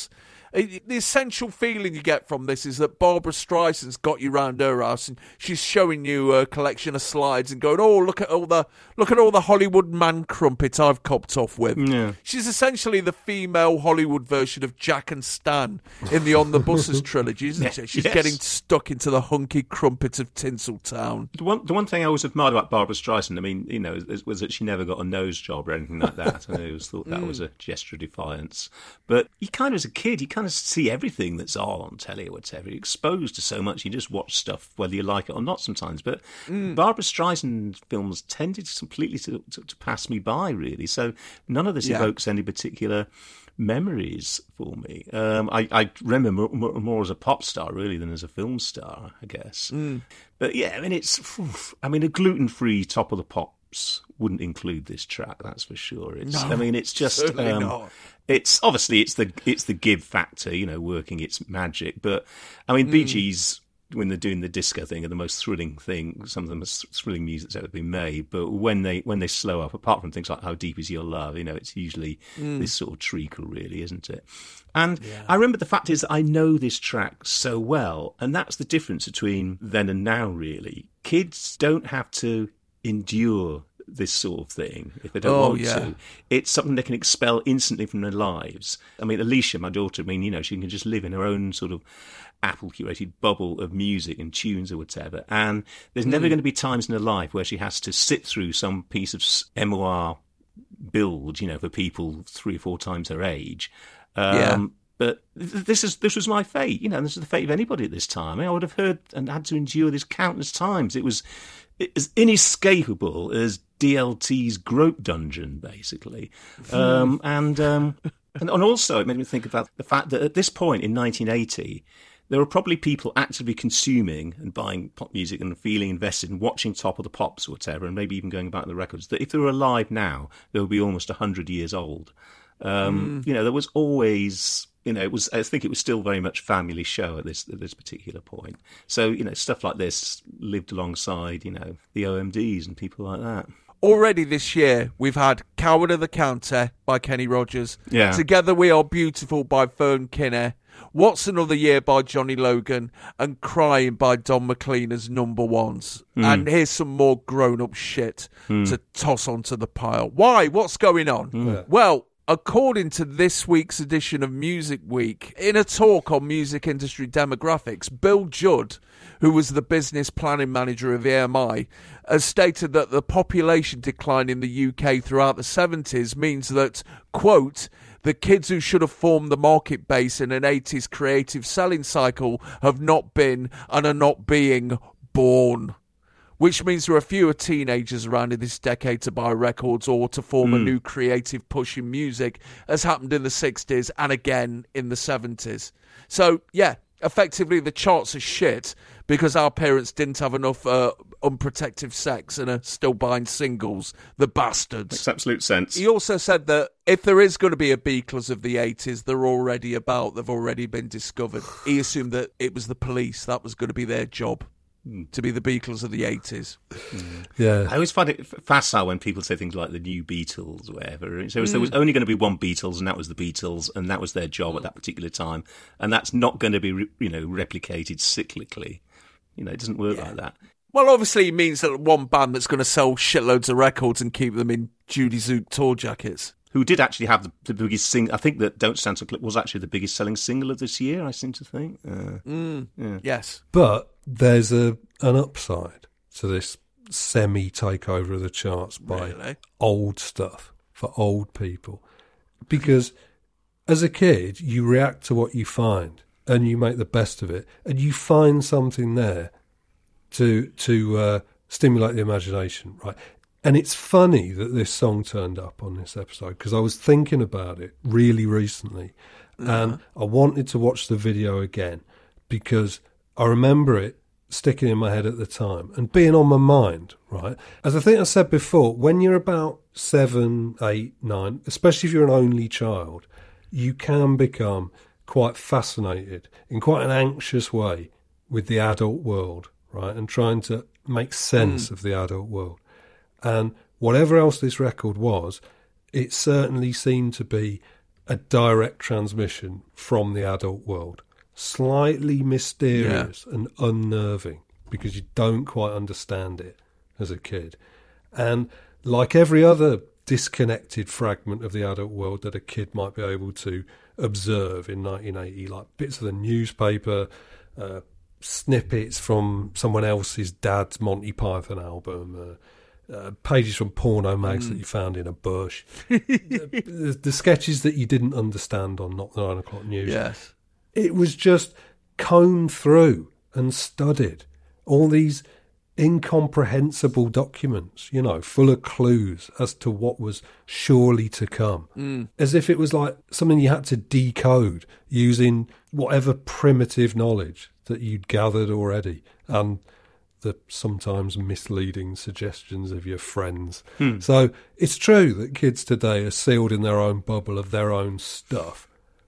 The essential feeling you get from this is that Barbara Streisand's got you round her house and she's showing you a collection of slides and going, "Oh, look at all the Hollywood man crumpet I've copped off with." Yeah. She's essentially the female Hollywood version of Jack and Stan in the On the Buses trilogy, isn't she? She's getting stuck into the hunky crumpet of Tinseltown. The one thing I always admired about Barbara Streisand, I mean, you know, was that she never got a nose job or anything like that. I always thought that was a gesture of defiance. But you kind of, as a kid, you kind of see everything that's on telly or whatever. You're exposed to so much, you just watch stuff whether you like it or not sometimes. But Barbara Streisand films tended completely to pass me by, really. So none of this evokes any particular memories for me. I remember more as a pop star, really, than as a film star, I guess. But yeah, I mean, a gluten-free Top of the Pops wouldn't include this track, that's for sure. It's just certainly not. It's obviously it's the give factor, you know, working its magic. But I mean, Bee Gees, when they're doing the disco thing, are the most thrilling thing. Some of the most thrilling music that's ever been made. But when they slow up, apart from things like How Deep Is Your Love, you know, it's usually this sort of treacle, really, isn't it? And I remember the fact is that I know this track so well, and that's the difference between then and now, really. Kids don't have to endure this sort of thing if they don't want to. It's something they can expel instantly from their lives. I mean, Alicia, my daughter, I mean, you know, she can just live in her own sort of Apple-curated bubble of music and tunes or whatever, and there's never going to be times in her life where she has to sit through some piece of memoir build, you know, for people 3 or 4 times her age. But this was my fate, you know, and this is the fate of anybody at this time. I would have heard and had to endure this countless times. It was as inescapable as DLT's Grope Dungeon, basically. And also it made me think about the fact that at this point in 1980, there were probably people actively consuming and buying pop music and feeling invested in watching Top of the Pops or whatever, and maybe even going back to the records, that if they were alive now, they would be almost 100 years old. You know, there was always... You know, I think it was still very much family show at this particular point. So, you know, stuff like this lived alongside, you know, the OMDs and people like that. Already this year, we've had Coward of the Counter by Kenny Rogers. Yeah. Together We Are Beautiful by Fern Kinney. What's Another Year by Johnny Logan. And Crying by Don McLean as number ones. And here's some more grown-up shit to toss onto the pile. Why? What's going on? Well... According to this week's edition of Music Week, in a talk on music industry demographics, Bill Judd, who was the business planning manager of EMI, has stated that the population decline in the UK throughout the 70s means that, quote, the kids who should have formed the market base in an 80s creative selling cycle have not been and are not being born. Which means there are fewer teenagers around in this decade to buy records or to form a new creative push in music, as happened in the 60s and again in the 70s. So, yeah, effectively the charts are shit because our parents didn't have enough unprotected sex and are still buying singles. The bastards. Makes absolute sense. He also said that if there is going to be a Beatles of the 80s, they're already about. They've already been discovered. He assumed that it was the police. That was going to be their job. To be the Beatles of the 80s. Yeah. I always find it facile when people say things like the new Beatles or whatever. So there was only going to be one Beatles, and that was the Beatles, and that was their job at that particular time. And that's not going to be, replicated cyclically. You know, it doesn't work like that. Well, obviously it means that one band that's going to sell shitloads of records and keep them in Judy Zook tour jackets. Who did actually have the biggest single. I think that Don't Stand So Close was actually the biggest selling single of this year, I seem to think. Yes. But there's an upside to this semi-takeover of the charts by old stuff for old people. Because as a kid, you react to what you find and you make the best of it. And you find something there to stimulate the imagination, right? And it's funny that this song turned up on this episode because I was thinking about it really recently and I wanted to watch the video again because I remember it sticking in my head at the time and being on my mind, right? As I think I said before, when you're about 7, 8, 9, especially if you're an only child, you can become quite fascinated in quite an anxious way with the adult world, right? And trying to make sense of the adult world. And whatever else this record was, it certainly seemed to be a direct transmission from the adult world. Slightly mysterious and unnerving because you don't quite understand it as a kid. And like every other disconnected fragment of the adult world that a kid might be able to observe in 1980, like bits of the newspaper, snippets from someone else's dad's Monty Python album, pages from porno mags that you found in a bush, the sketches that you didn't understand on Not the 9 O'Clock News. Yes. It was just combed through and studied. All these incomprehensible documents, you know, full of clues as to what was surely to come. As if it was like something you had to decode using whatever primitive knowledge that you'd gathered already and the sometimes misleading suggestions of your friends. So it's true that kids today are sealed in their own bubble of their own stuff.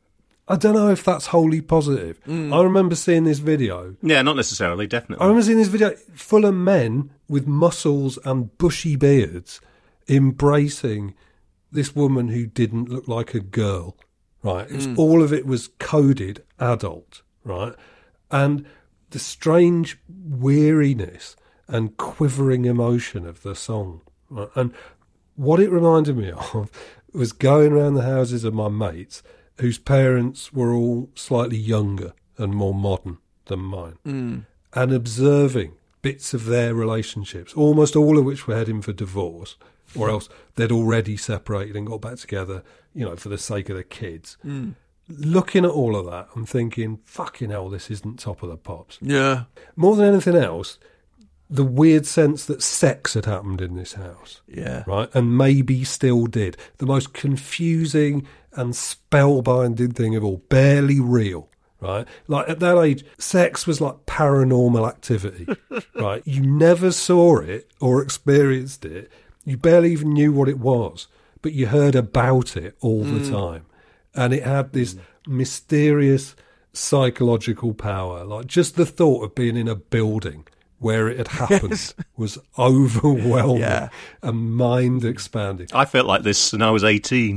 I don't know if that's wholly positive. I remember seeing this video. Yeah, not necessarily, definitely. I remember seeing this video full of men with muscles and bushy beards embracing this woman who didn't look like a girl, right? All of it was coded adult, right? And the strange weariness and quivering emotion of the song, right? And what it reminded me of was going around the houses of my mates whose parents were all slightly younger and more modern than mine, and observing bits of their relationships, almost all of which were heading for divorce, or else they'd already separated and got back together, you know, for the sake of the kids. Looking at all of that and thinking, fucking hell, this isn't Top of the Pops. Yeah. More than anything else, the weird sense that sex had happened in this house. Yeah. Right? And maybe still did. The most confusing and spellbinding thing of all. Barely real. Right? Like at that age, sex was like paranormal activity. Right? You never saw it or experienced it. You barely even knew what it was. But you heard about it all the time. And it had this mysterious psychological power. Like just the thought of being in a building where it had happened was overwhelming and mind-expanding. I felt like this when I was 18.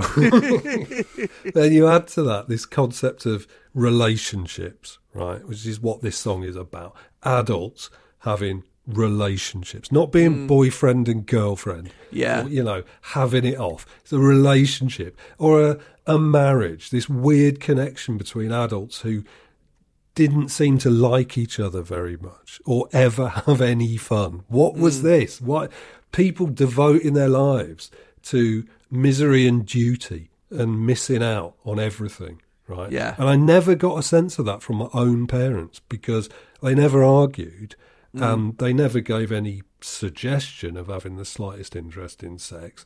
Then you add to that this concept of relationships, right, which is what this song is about. Adults having relationships, not being boyfriend and girlfriend, or, you know, having it off. It's a relationship or a marriage, this weird connection between adults who didn't seem to like each other very much or ever have any fun. What was this? Why people devoting their lives to misery and duty and missing out on everything, right? Yeah. And I never got a sense of that from my own parents because they never argued and they never gave any suggestion of having the slightest interest in sex.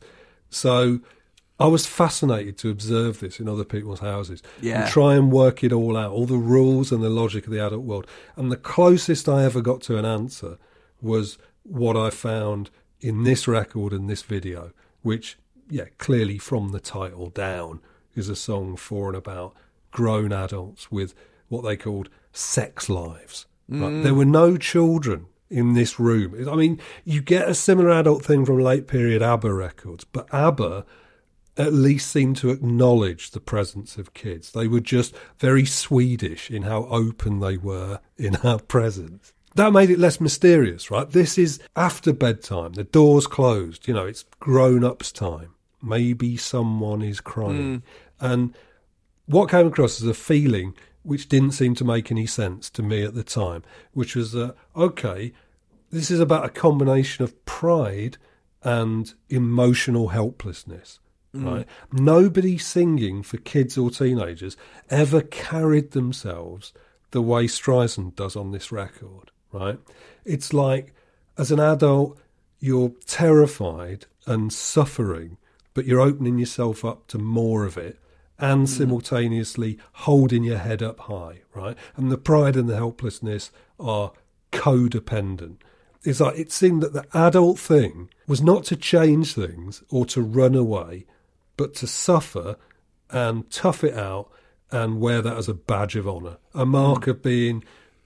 So I was fascinated to observe this in other people's houses and try and work it all out, all the rules and the logic of the adult world. And the closest I ever got to an answer was what I found in this record and this video, which, clearly from the title down, is a song for and about grown adults with what they called sex lives. Right? There were no children in this room. I mean, you get a similar adult thing from late period ABBA records, but ABBA at least seemed to acknowledge the presence of kids. They were just very Swedish in how open they were in our presence. That made it less mysterious, right? This is after bedtime. The door's closed. You know, it's grown-ups time. Maybe someone is crying. And what came across as a feeling which didn't seem to make any sense to me at the time, which was that, okay, this is about a combination of pride and emotional helplessness. Right? Nobody singing for kids or teenagers ever carried themselves the way Streisand does on this record, right? It's like, as an adult, you're terrified and suffering, but you're opening yourself up to more of it and simultaneously holding your head up high, right? And the pride and the helplessness are codependent. It's like it seemed that the adult thing was not to change things or to run away, but to suffer and tough it out and wear that as a badge of honour, a mark of being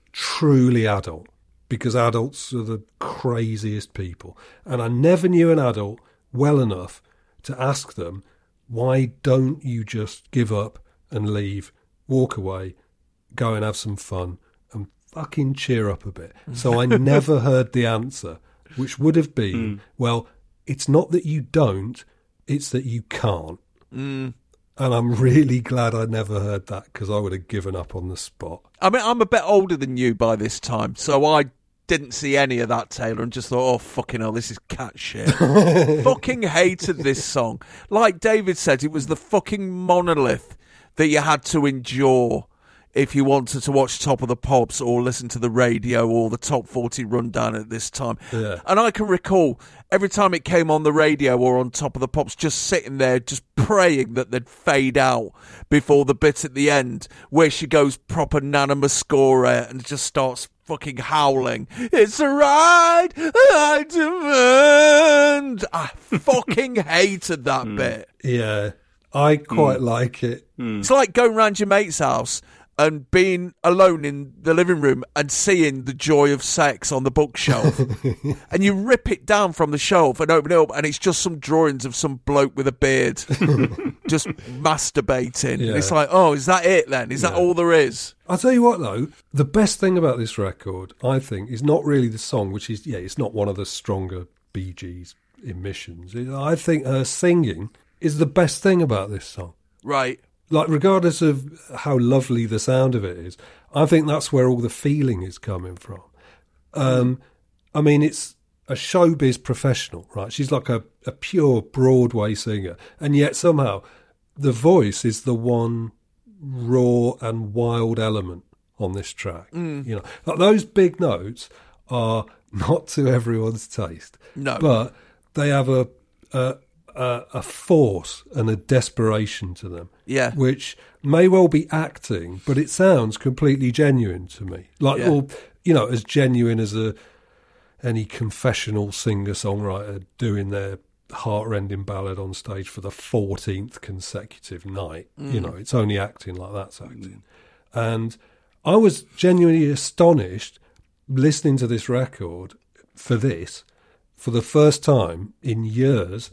truly adult, because adults are the craziest people. And I never knew an adult well enough to ask them, Why don't you just give up and leave, walk away, go and have some fun and fucking cheer up a bit? So I never heard the answer, which would have been, well, it's not that you don't, it's that you can't. And I'm really glad I never heard that, because I would have given up on the spot. I mean, I'm a bit older than you by this time, so I didn't see any of that, Taylor, and just thought, oh, fucking hell, this is cat shit. Fucking hated this song. Like David said, it was the fucking monolith that you had to endure if you wanted to watch Top of the Pops or listen to the radio or the Top 40 rundown at this time. Yeah. And I can recall every time it came on the radio or on Top of the Pops, just sitting there, just praying that they'd fade out before the bit at the end where she goes proper Nana Muscora and just starts fucking howling. It's a right I demand. I fucking hated that bit. Yeah, I quite like it. It's like going round your mate's house and being alone in the living room and seeing The Joy of Sex on the bookshelf. And you rip it down from the shelf and open it up, and it's just some drawings of some bloke with a beard just masturbating. Yeah. And it's like, oh, is that it then? Is that all there is? I'll tell you what, though, the best thing about this record, I think, is not really the song, which is, it's not one of the stronger Bee Gees emissions. I think her singing is the best thing about this song. Right. Like, regardless of how lovely the sound of it is, I think that's where all the feeling is coming from. I mean, it's a showbiz professional, right? She's like a pure Broadway singer. And yet somehow the voice is the one raw and wild element on this track. You know, like, those big notes are not to everyone's taste. No. But they have a force and a desperation to them, which may well be acting, but it sounds completely genuine to me. Like, or, you know, as genuine as any confessional singer-songwriter doing their heart-rending ballad on stage for the 14th consecutive night. You know, it's only acting like that's acting. And I was genuinely astonished listening to this record for the first time in years,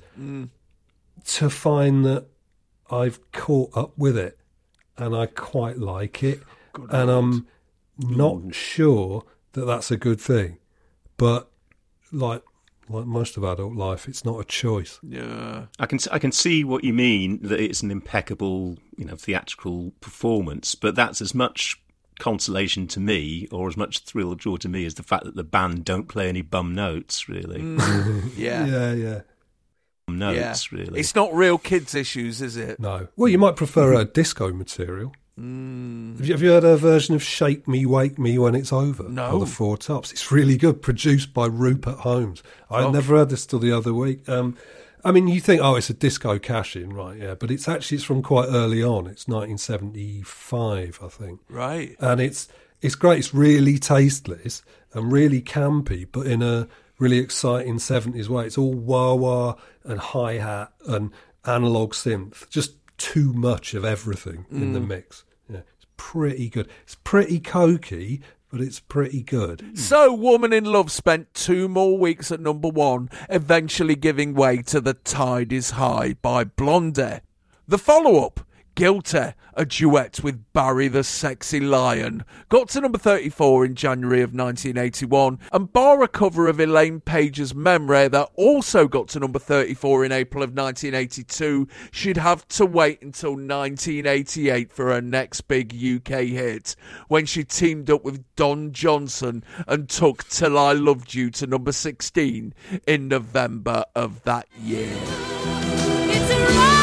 to find that I've caught up with it and I quite like it. And I'm not sure that that's a good thing. But like most of adult life, it's not a choice. Yeah, I can see what you mean, that it's an impeccable, theatrical performance, but that's as much consolation to me, or as much thrill or joy to me, as the fact that the band don't play any bum notes, really. Yeah. Notes, really. It's not Real Kids Issues, is it? No. Well, you might prefer a disco material. Have you heard a version of Shake Me, Wake Me When It's Over? No. By the Four Tops. It's really good, produced by Rupert Holmes. I never heard this till the other week. I mean, you think, it's a disco cash-in, right, yeah, but it's from quite early on. It's 1975, I think. Right. And it's great. It's really tasteless and really campy, but in a really exciting 70s way. It's all wah-wah and hi-hat and analog synth. Just too much of everything in the mix. Yeah, it's pretty good. It's pretty cokey, but it's pretty good. So Woman in Love spent 2 more weeks at number 1, eventually giving way to The Tide is High by Blondie. The follow-up, Guilty, a duet with Barry the Sexy Lion, got to number 34 in January of 1981, and bar a cover of Elaine Page's Memory that also got to number 34 in April of 1982, she'd have to wait until 1988 for her next big UK hit, when she teamed up with Don Johnson and took Till I Loved You to number 16 in November of that year. It's a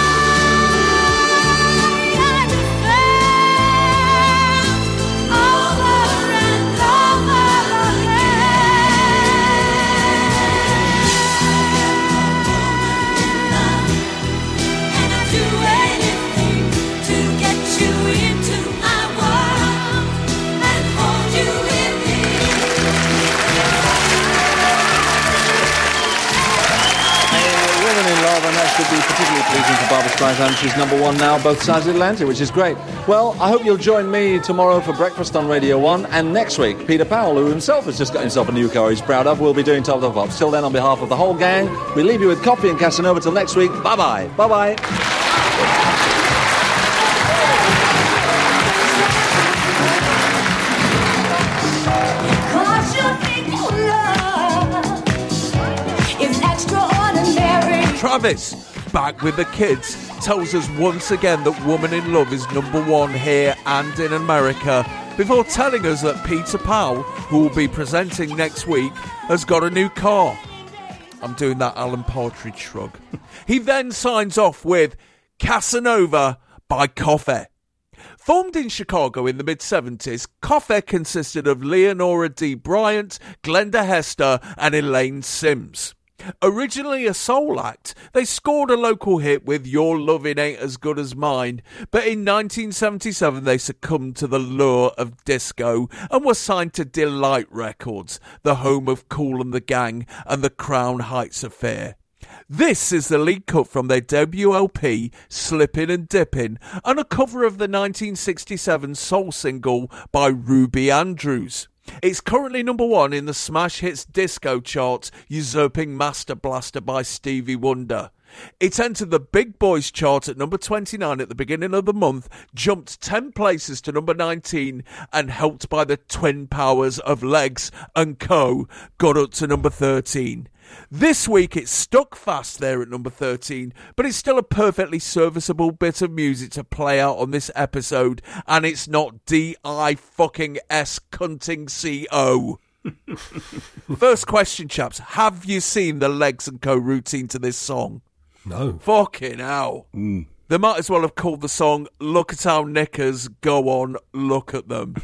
Should be particularly pleasing for Barbra Streisand. She's number 1 now, both sides of the Atlantic, which is great. Well, I hope you'll join me tomorrow for breakfast on Radio 1, and next week, Peter Powell, who himself has just got himself a new car he's proud of, will be doing Top of the Pops. Till then, on behalf of the whole gang, we leave you with coffee and Casanova. Till next week, bye-bye. Bye-bye. Travis, back with the kids, tells us once again that Woman in Love is number one here and in America, before telling us that Peter Powell, who will be presenting next week, has got a new car. I'm doing that Alan Partridge shrug. He then signs off with Casanova by Coffee. Formed in Chicago in the mid-70s, Coffee consisted of Leonora D. Bryant, Glenda Hester and Elaine Sims. Originally a soul act, they scored a local hit with Your Lovin' Ain't As Good As Mine, but in 1977 they succumbed to the lure of disco and were signed to Delight Records, the home of Kool and the Gang and the Crown Heights Affair. This is the lead cut from their debut LP, Slippin' and Dippin', and a cover of the 1967 soul single by Ruby Andrews. It's currently number one in the Smash Hits disco charts, usurping Master Blaster by Stevie Wonder. It entered the Big Boys chart at number 29 at the beginning of the month, jumped 10 places to number 19, and helped by the twin powers of Legs and Co, got up to number 13. This week it's stuck fast there at number 13, but it's still a perfectly serviceable bit of music to play out on this episode, and it's not D-I-fucking-S cunting C-O. First question, chaps. Have you seen the Legs and Co routine to this song? No. Fucking hell. They might as well have called the song Look at Our Knickers, Go On, Look at Them.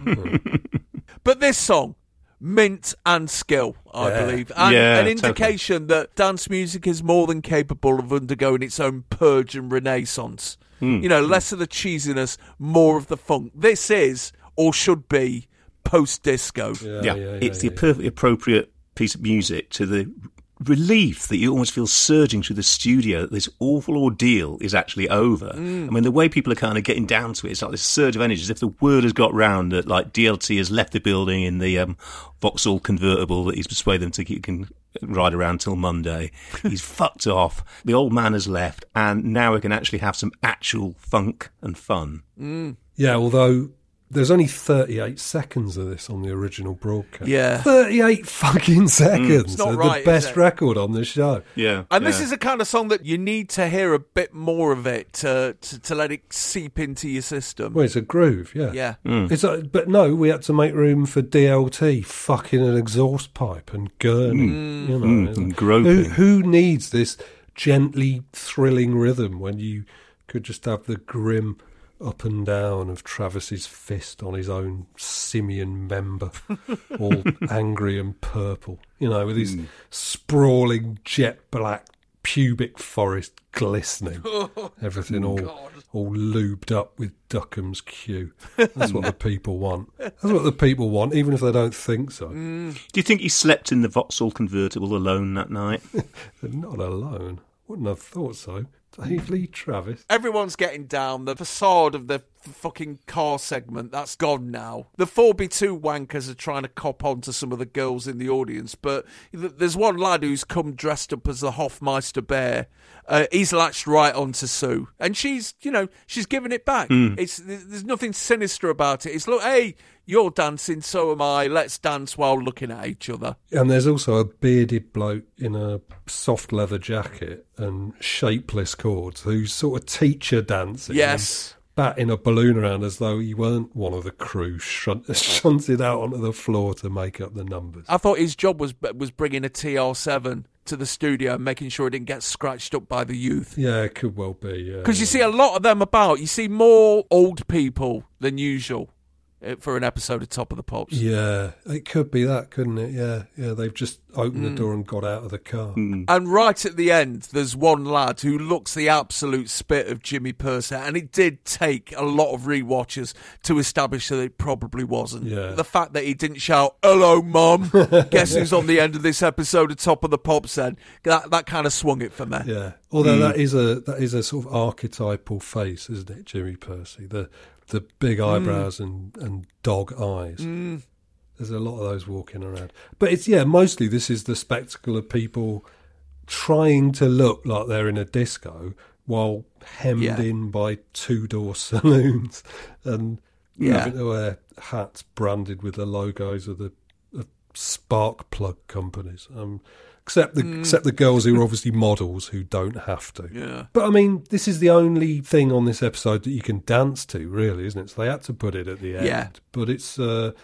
But this song, mint and skill, I believe. And an indication that dance music is more than capable of undergoing its own purge and renaissance. You know, less of the cheesiness, more of the funk. This is, or should be, post-disco. It's the perfectly appropriate piece of music to the relief that you almost feel surging through the studio that this awful ordeal is actually over. I mean, the way people are kind of getting down to it, it's like this surge of energy, as if the word has got round that, like, DLT has left the building in the Vauxhall convertible that he's persuaded them to he can ride around till Monday. He's fucked off. The old man has left, and now we can actually have some actual funk and fun. Yeah, although there's only 38 seconds of this on the original broadcast. Yeah. 38 fucking seconds. It's not of right, the best is it? record on the show. Yeah. And this is a kind of song that you need to hear a bit more of it to let it seep into your system. Well, it's a groove, yeah. Yeah. It's but no, we had to make room for DLT fucking an exhaust pipe and gurning. You know, and groping. Who needs this gently thrilling rhythm when you could just have the grim up and down of Travis's fist on his own simian member, all angry and purple, you know, with his sprawling jet black pubic forest glistening, everything all lubed up with Duckham's Q. That's what the people want. That's what the people want, even if they don't think so. Do you think he slept in the Vauxhall convertible alone that night? Not alone. Wouldn't have thought so. Dave Lee Travis. Everyone's getting down. The facade of the fucking car segment, that's gone now. The 4B2 wankers are trying to cop on to some of the girls in the audience, but there's one lad who's come dressed up as the Hofmeister bear. He's latched right onto Sue, and she's giving it back. There's nothing sinister about it. It's, look, hey, you're dancing, so am I. Let's dance while looking at each other. And there's also a bearded bloke in a soft leather jacket and shapeless cords who's sort of teacher dancing. Yes. Batting a balloon around as though he weren't one of the crew shunted out onto the floor to make up the numbers. I thought his job was bringing a TR7 to the studio and making sure it didn't get scratched up by the youth. Yeah, it could well be, yeah. Because you see a lot of them about. You see more old people than usual for an episode of Top of the Pops. Yeah, it could be that, couldn't it? Yeah, they've just opened the door and got out of the car. And right at the end, there's one lad who looks the absolute spit of Jimmy Purser, and it did take a lot of rewatchers to establish that it probably wasn't. Yeah. The fact that he didn't shout, "Hello, Mum," guess who's on the end of this episode of Top of the Pops then? That kind of swung it for me. Yeah, although that is a sort of archetypal face, isn't it, Jimmy Purser? The big eyebrows and dog eyes. There's a lot of those walking around. But it's, mostly this is the spectacle of people trying to look like they're in a disco, while hemmed in by two-door saloons and having to wear hats branded with the logos of the spark plug companies. Except the girls who are obviously models who don't have to. Yeah. But I mean, this is the only thing on this episode that you can dance to, really, isn't it? So they had to put it at the end. Yeah. But it's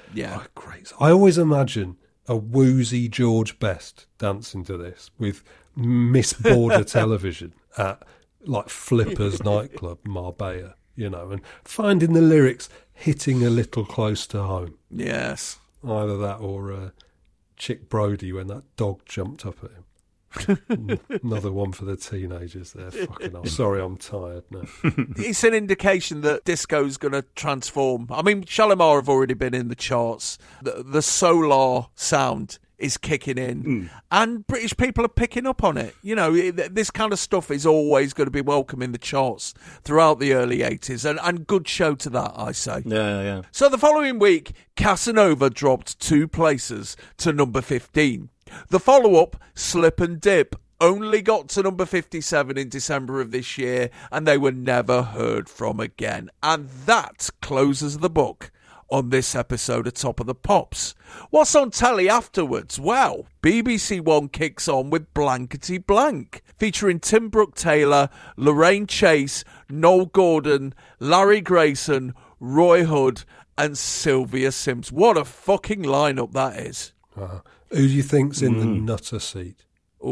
great. I always imagine a woozy George Best dancing to this with Miss Border Television at like Flippers nightclub, Marbella, and finding the lyrics hitting a little close to home. Yes. Either that or Chick Brody when that dog jumped up at him. Another one for the teenagers there. Fucking hell. Sorry, I'm tired now. It's an indication that disco's going to transform. I mean, Shalimar have already been in the charts. The solar sound is kicking in, and British people are picking up on it. This kind of stuff is always going to be welcome in the charts throughout the early 80s, and good show to that, I say. Yeah. So the following week, Casanova dropped 2 places to number 15. The follow-up, Slip and Dip, only got to number 57 in December of this year, and they were never heard from again. And that closes the book on this episode of Top of the Pops. What's on telly afterwards? Well, BBC One kicks on with Blankety Blank, featuring Tim Brooke-Taylor, Lorraine Chase, Noel Gordon, Larry Grayson, Roy Hood, and Sylvia Sims. What a fucking lineup that is. Who do you think's in the nutter seat?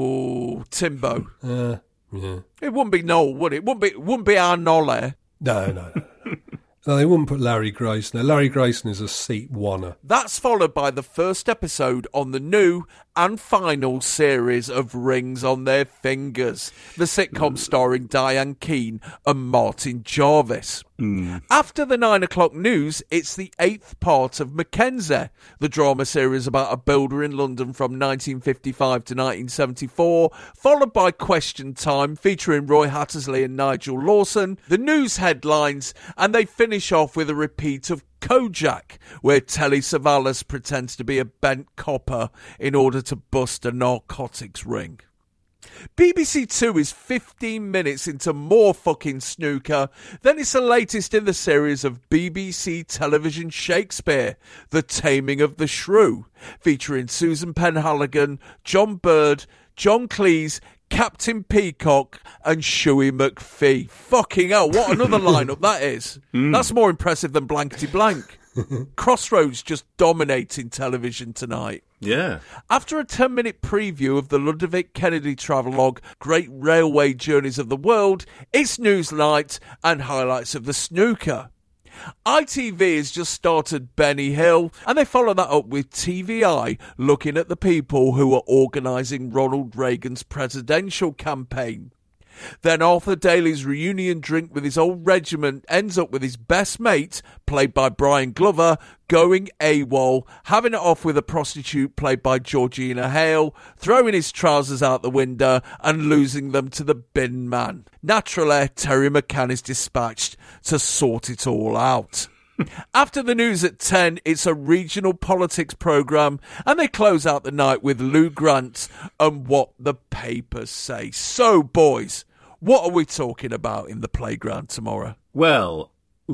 Oh, Timbo. Yeah. It wouldn't be Noel, would it? It wouldn't be our Nolle. No. No, they wouldn't put Larry Grayson. Now, Larry Grayson is a seat oneer. That's followed by the first episode on the new and final series of Rings on Their Fingers, the sitcom starring Diane Keane and Martin Jarvis. After the 9 o'clock news, it's the 8th part of Mackenzie, the drama series about a builder in London from 1955 to 1974, followed by Question Time featuring Roy Hattersley and Nigel Lawson, the news headlines, and they finish off with a repeat of Kojak, where Telly Savalas pretends to be a bent copper in order to bust a narcotics ring. BBC Two is 15 minutes into more fucking snooker. Then it's the latest in the series of BBC television Shakespeare, The Taming of the Shrew, featuring Susan Penhaligon, John Bird, John Cleese, Captain Peacock and Shuey McPhee. Fucking hell, what another lineup that is. That's more impressive than Blankety Blank. Crossroads just dominating television tonight. Yeah. After a 10-minute preview of the Ludovic Kennedy travelogue, Great Railway Journeys of the World, it's Newsnight and highlights of the snooker. ITV has just started Benny Hill, and they follow that up with TVI looking at the people who are organising Ronald Reagan's presidential campaign. Then Arthur Daly's reunion drink with his old regiment ends up with his best mate, played by Brian Glover, going AWOL, having it off with a prostitute played by Georgina Hale, throwing his trousers out the window and losing them to the bin man. Naturally, Terry McCann is dispatched to sort it all out. After the news at 10, it's a regional politics programme, and they close out the night with Lou Grant and What the Papers Say. So, boys, what are we talking about in the playground tomorrow? Well,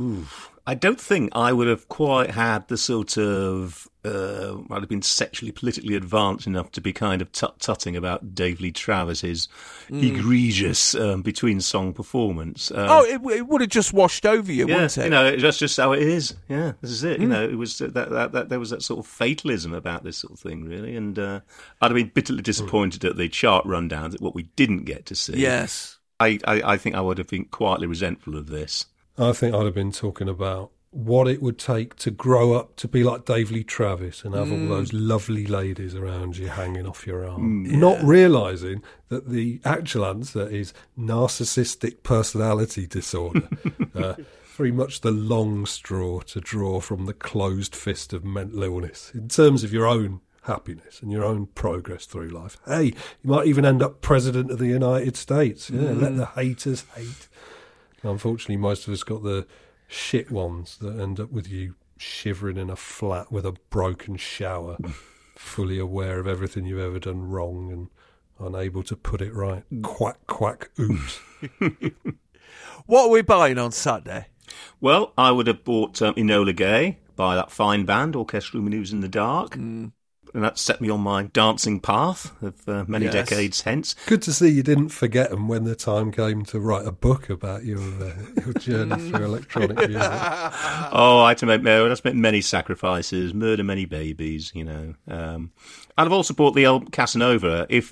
I don't think I would have quite had the sort of... I'd have been sexually, politically advanced enough to be kind of tut-tutting about Dave Lee Travis's egregious between-song performance. It would have just washed over you, wouldn't it? That's just how it is. Yeah, this is it. It was that there was that sort of fatalism about this sort of thing, really. And I'd have been bitterly disappointed at the chart rundowns at what we didn't get to see. Yes. I think I would have been quietly resentful of this. I think I'd have been talking about what it would take to grow up to be like Dave Lee Travis and have all those lovely ladies around you hanging off your arm. Not realising that the actual answer is narcissistic personality disorder. Very much the long straw to draw from the closed fist of mental illness in terms of your own happiness and your own progress through life. Hey, you might even end up President of the United States. Yeah, let the haters hate. Unfortunately, most of us got the shit ones that end up with you shivering in a flat with a broken shower, fully aware of everything you've ever done wrong and unable to put it right. Quack, quack, oops. What are we buying on Saturday? Well, I would have bought Enola Gay by that fine band, Orchestral Manoeuvres in the Dark. And that set me on my dancing path of many decades hence. Good to see you didn't forget them when the time came to write a book about your journey through electronic music. Oh, I had to make many sacrifices, murder many babies, you know. And I've also bought the old Casanova. If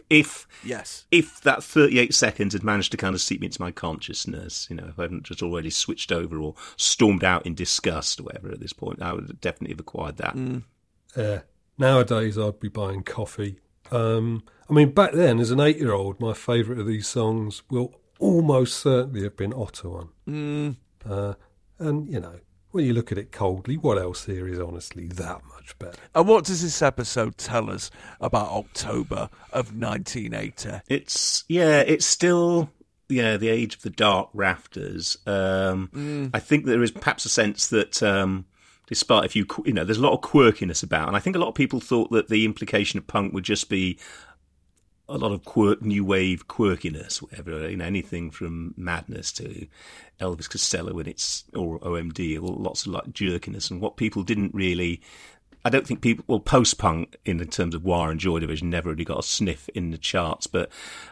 that 38 seconds had managed to kind of seep me into my consciousness, you know, if I hadn't just already switched over or stormed out in disgust or whatever at this point, I would definitely have acquired that. Nowadays, I'd be buying coffee. I mean, back then, as an 8-year-old, my favourite of these songs will almost certainly have been Ottawan. And, you know, when you look at it coldly, what else here is honestly that much better? And what does this episode tell us about October of 1980? It's still... Yeah, the age of the dark rafters. I think there is perhaps a sense that... despite there's a lot of quirkiness about, and I think a lot of people thought that the implication of punk would just be a lot of new wave quirkiness, whatever, you know, anything from Madness to Elvis Costello or OMD, or lots of like jerkiness, and what people didn't really. I don't think post-punk in terms of Wire and Joy Division never really got a sniff in the charts, but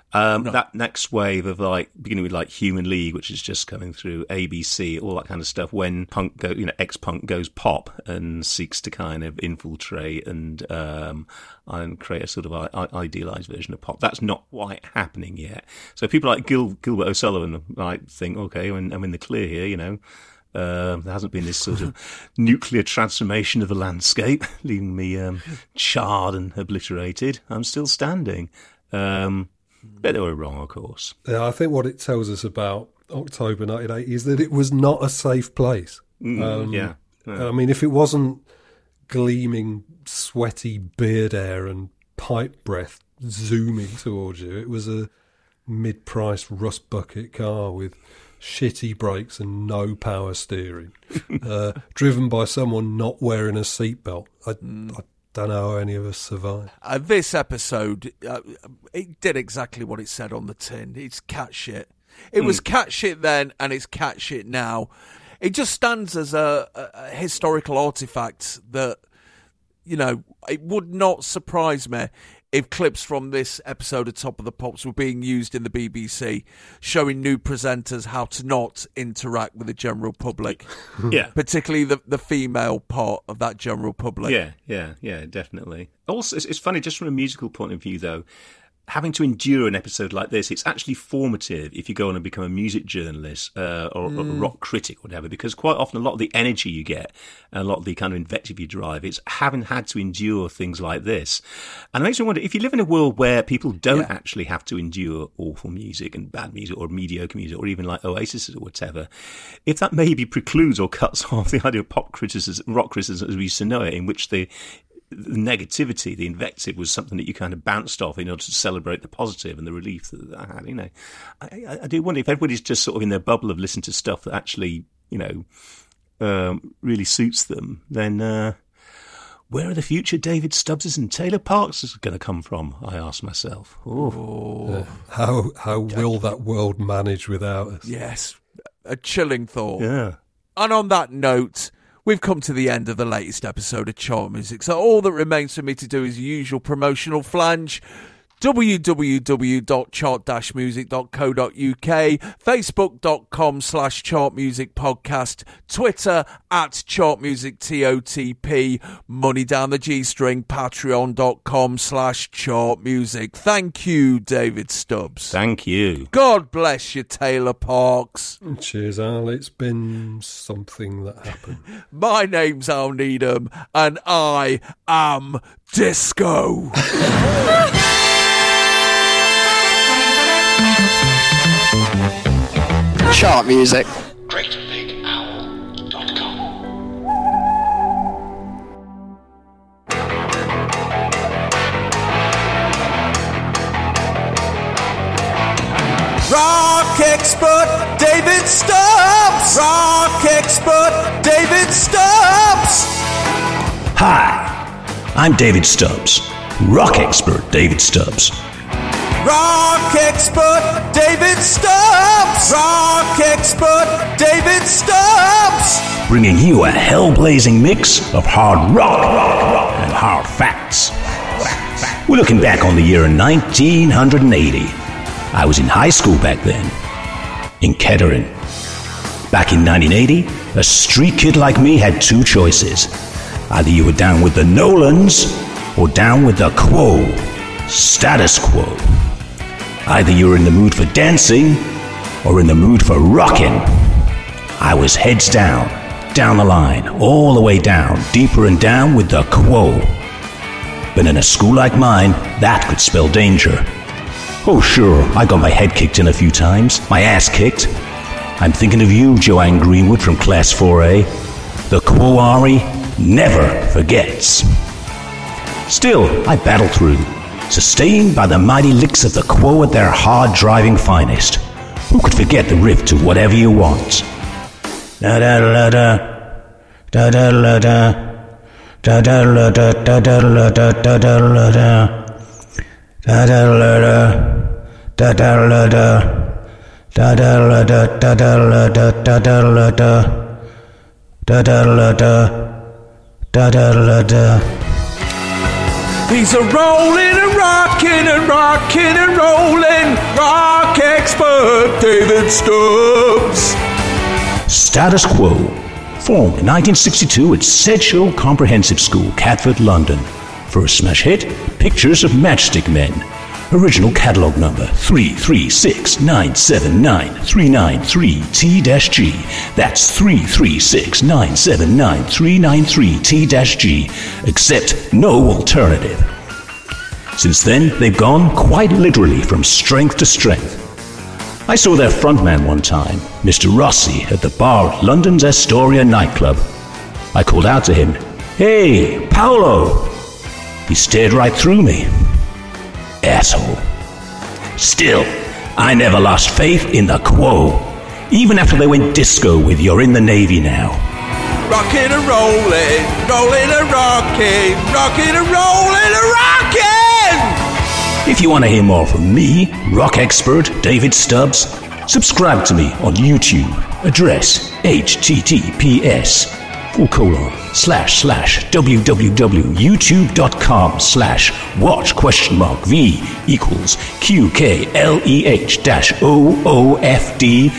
that next wave of like beginning with like Human League, which is just coming through, ABC, all that kind of stuff, when ex-punk goes pop and seeks to kind of infiltrate and create a sort of idealised version of pop. That's not quite happening yet. So people like Gilbert O'Sullivan might think, okay, I'm in the clear here, you know. There hasn't been this sort of nuclear transformation of the landscape, leaving me charred and obliterated. I'm still standing. But they were wrong, of course. Yeah, I think what it tells us about October 1980 is that it was not a safe place. Yeah. I mean, if it wasn't gleaming, sweaty beard hair and pipe breath zooming towards you, it was a mid-priced rust bucket car with shitty brakes and no power steering, driven by someone not wearing a seatbelt. I don't know how any of us survived. This episode, it did exactly what it said on the tin. It's cat shit. It was cat shit then, and it's cat shit now. It just stands as a historical artifact that, you know, it would not surprise me if clips from this episode of Top of the Pops were being used in the BBC, showing new presenters how to not interact with the general public. Yeah. Particularly the female part of that general public. Yeah, definitely. Also, it's funny, just from a musical point of view, though, having to endure an episode like this, it's actually formative if you go on and become a music journalist or a rock critic or whatever, because quite often a lot of the energy you get and a lot of the kind of invective you drive, it's having had to endure things like this. And it makes me wonder, if you live in a world where people don't actually have to endure awful music and bad music or mediocre music or even like Oasis or whatever, if that maybe precludes or cuts off the idea of pop criticism, rock criticism as we used to know it, in which the negativity, the invective, was something that you kind of bounced off in order to celebrate the positive and the relief that I had. You know, I do wonder if everybody's just sort of in their bubble of listening to stuff that actually, you know, really suits them, then where are the future David Stubbses and Taylor Parks going to come from? I ask myself. How will that world manage without us? Yes, a chilling thought. Yeah. And on that note, we've come to the end of the latest episode of Chart Music, so all that remains for me to do is the usual promotional flange. www.chart-music.co.uk, facebook.com/chartmusicpodcast, Twitter @chartmusictotp, money down the G-string, patreon.com/chartmusic. Thank you, David Stubbs. Thank you. God bless you, Taylor Parks. Cheers, Al. It's been something that happened. My name's Al Needham, and I am Disco. Chart music. GreatBigOwl.com. Rock expert David Stubbs. Rock expert David Stubbs. Hi, I'm David Stubbs, rock expert David Stubbs. Rock expert David Stubbs! Rock expert David Stubbs! Bringing you a hell-blazing mix of hard rock and hard facts. We're looking back on the year 1980. I was in high school back then, in Kettering. Back in 1980, a street kid like me had two choices. Either you were down with the Nolans or down with the Quo, status quo. Either you were in the mood for dancing or in the mood for rocking. I was heads down the line, all the way down, deeper and down with the Quo. But in a school like mine, that could spell danger. Oh sure, I got my head kicked in a few times, my ass kicked. I'm thinking of you, Joanne Greenwood from Class 4A. The Quo Ari never forgets. Still, I battled through, sustained by the mighty licks of the Quo at their hard-driving finest. Who could forget the riff to Whatever You Want? Da-da-da-da, da-da-da-da, da-da-da-da, da-da-da-da, da-da-da-da, da-da-da-da, da-da-da-da, da-da-da-da, da-da-da-da, da-da-da-da, da-da-da-da. He's a rolling and rocking and rocking and rolling rock expert David Stubbs. Status Quo, formed in 1962 at Sedgehill Comprehensive School, Catford, London. First smash hit, Pictures of Matchstick Men. Original catalogue number 336979393T-G. That's 336979393T-G. Except no alternative. Since then, they've gone quite literally from strength to strength. I saw their frontman one time, Mr. Rossi, at the bar at London's Astoria nightclub. I called out to him, "Hey, Paolo!" He stared right through me. Asshole. Still, I never lost faith in the Quo, even after they went disco with You're in the Navy Now. Rockin' and rollin', rollin' and rockin', rockin' and rollin' and rockin'! If you want to hear more from me, rock expert David Stubbs, subscribe to me on YouTube. Address https://www.youtube.com/watch?VV=QKLEH-OOFD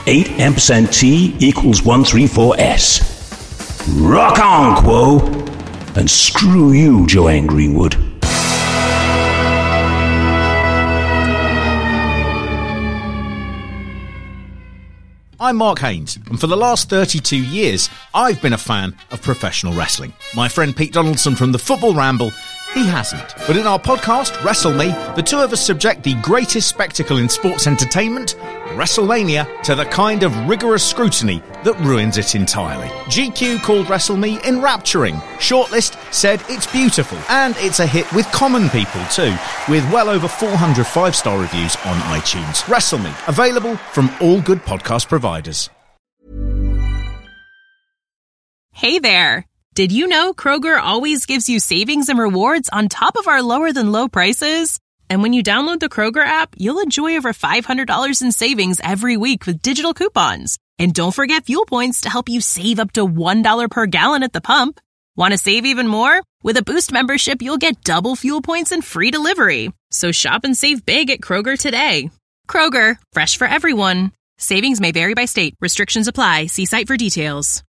8%T=134S. Rock on, Quo! And screw you, Joanne Greenwood. I'm Mark Haynes, and for the last 32 years, I've been a fan of professional wrestling. My friend Pete Donaldson from the Football Ramble, he hasn't. But in our podcast, Wrestle Me, the two of us subject the greatest spectacle in sports entertainment, WrestleMania, to the kind of rigorous scrutiny that ruins it entirely. GQ called Wrestle Me enrapturing. Shortlist said it's beautiful, and it's a hit with common people too, with well over 400 5-star reviews on iTunes. Wrestle Me, available from all good podcast providers. Hey there! Did you know Kroger always gives you savings and rewards on top of our lower-than-low prices? And when you download the Kroger app, you'll enjoy over $500 in savings every week with digital coupons. And don't forget fuel points to help you save up to $1 per gallon at the pump. Want to save even more? With a Boost membership, you'll get double fuel points and free delivery. So shop and save big at Kroger today. Kroger, fresh for everyone. Savings may vary by state. Restrictions apply. See site for details.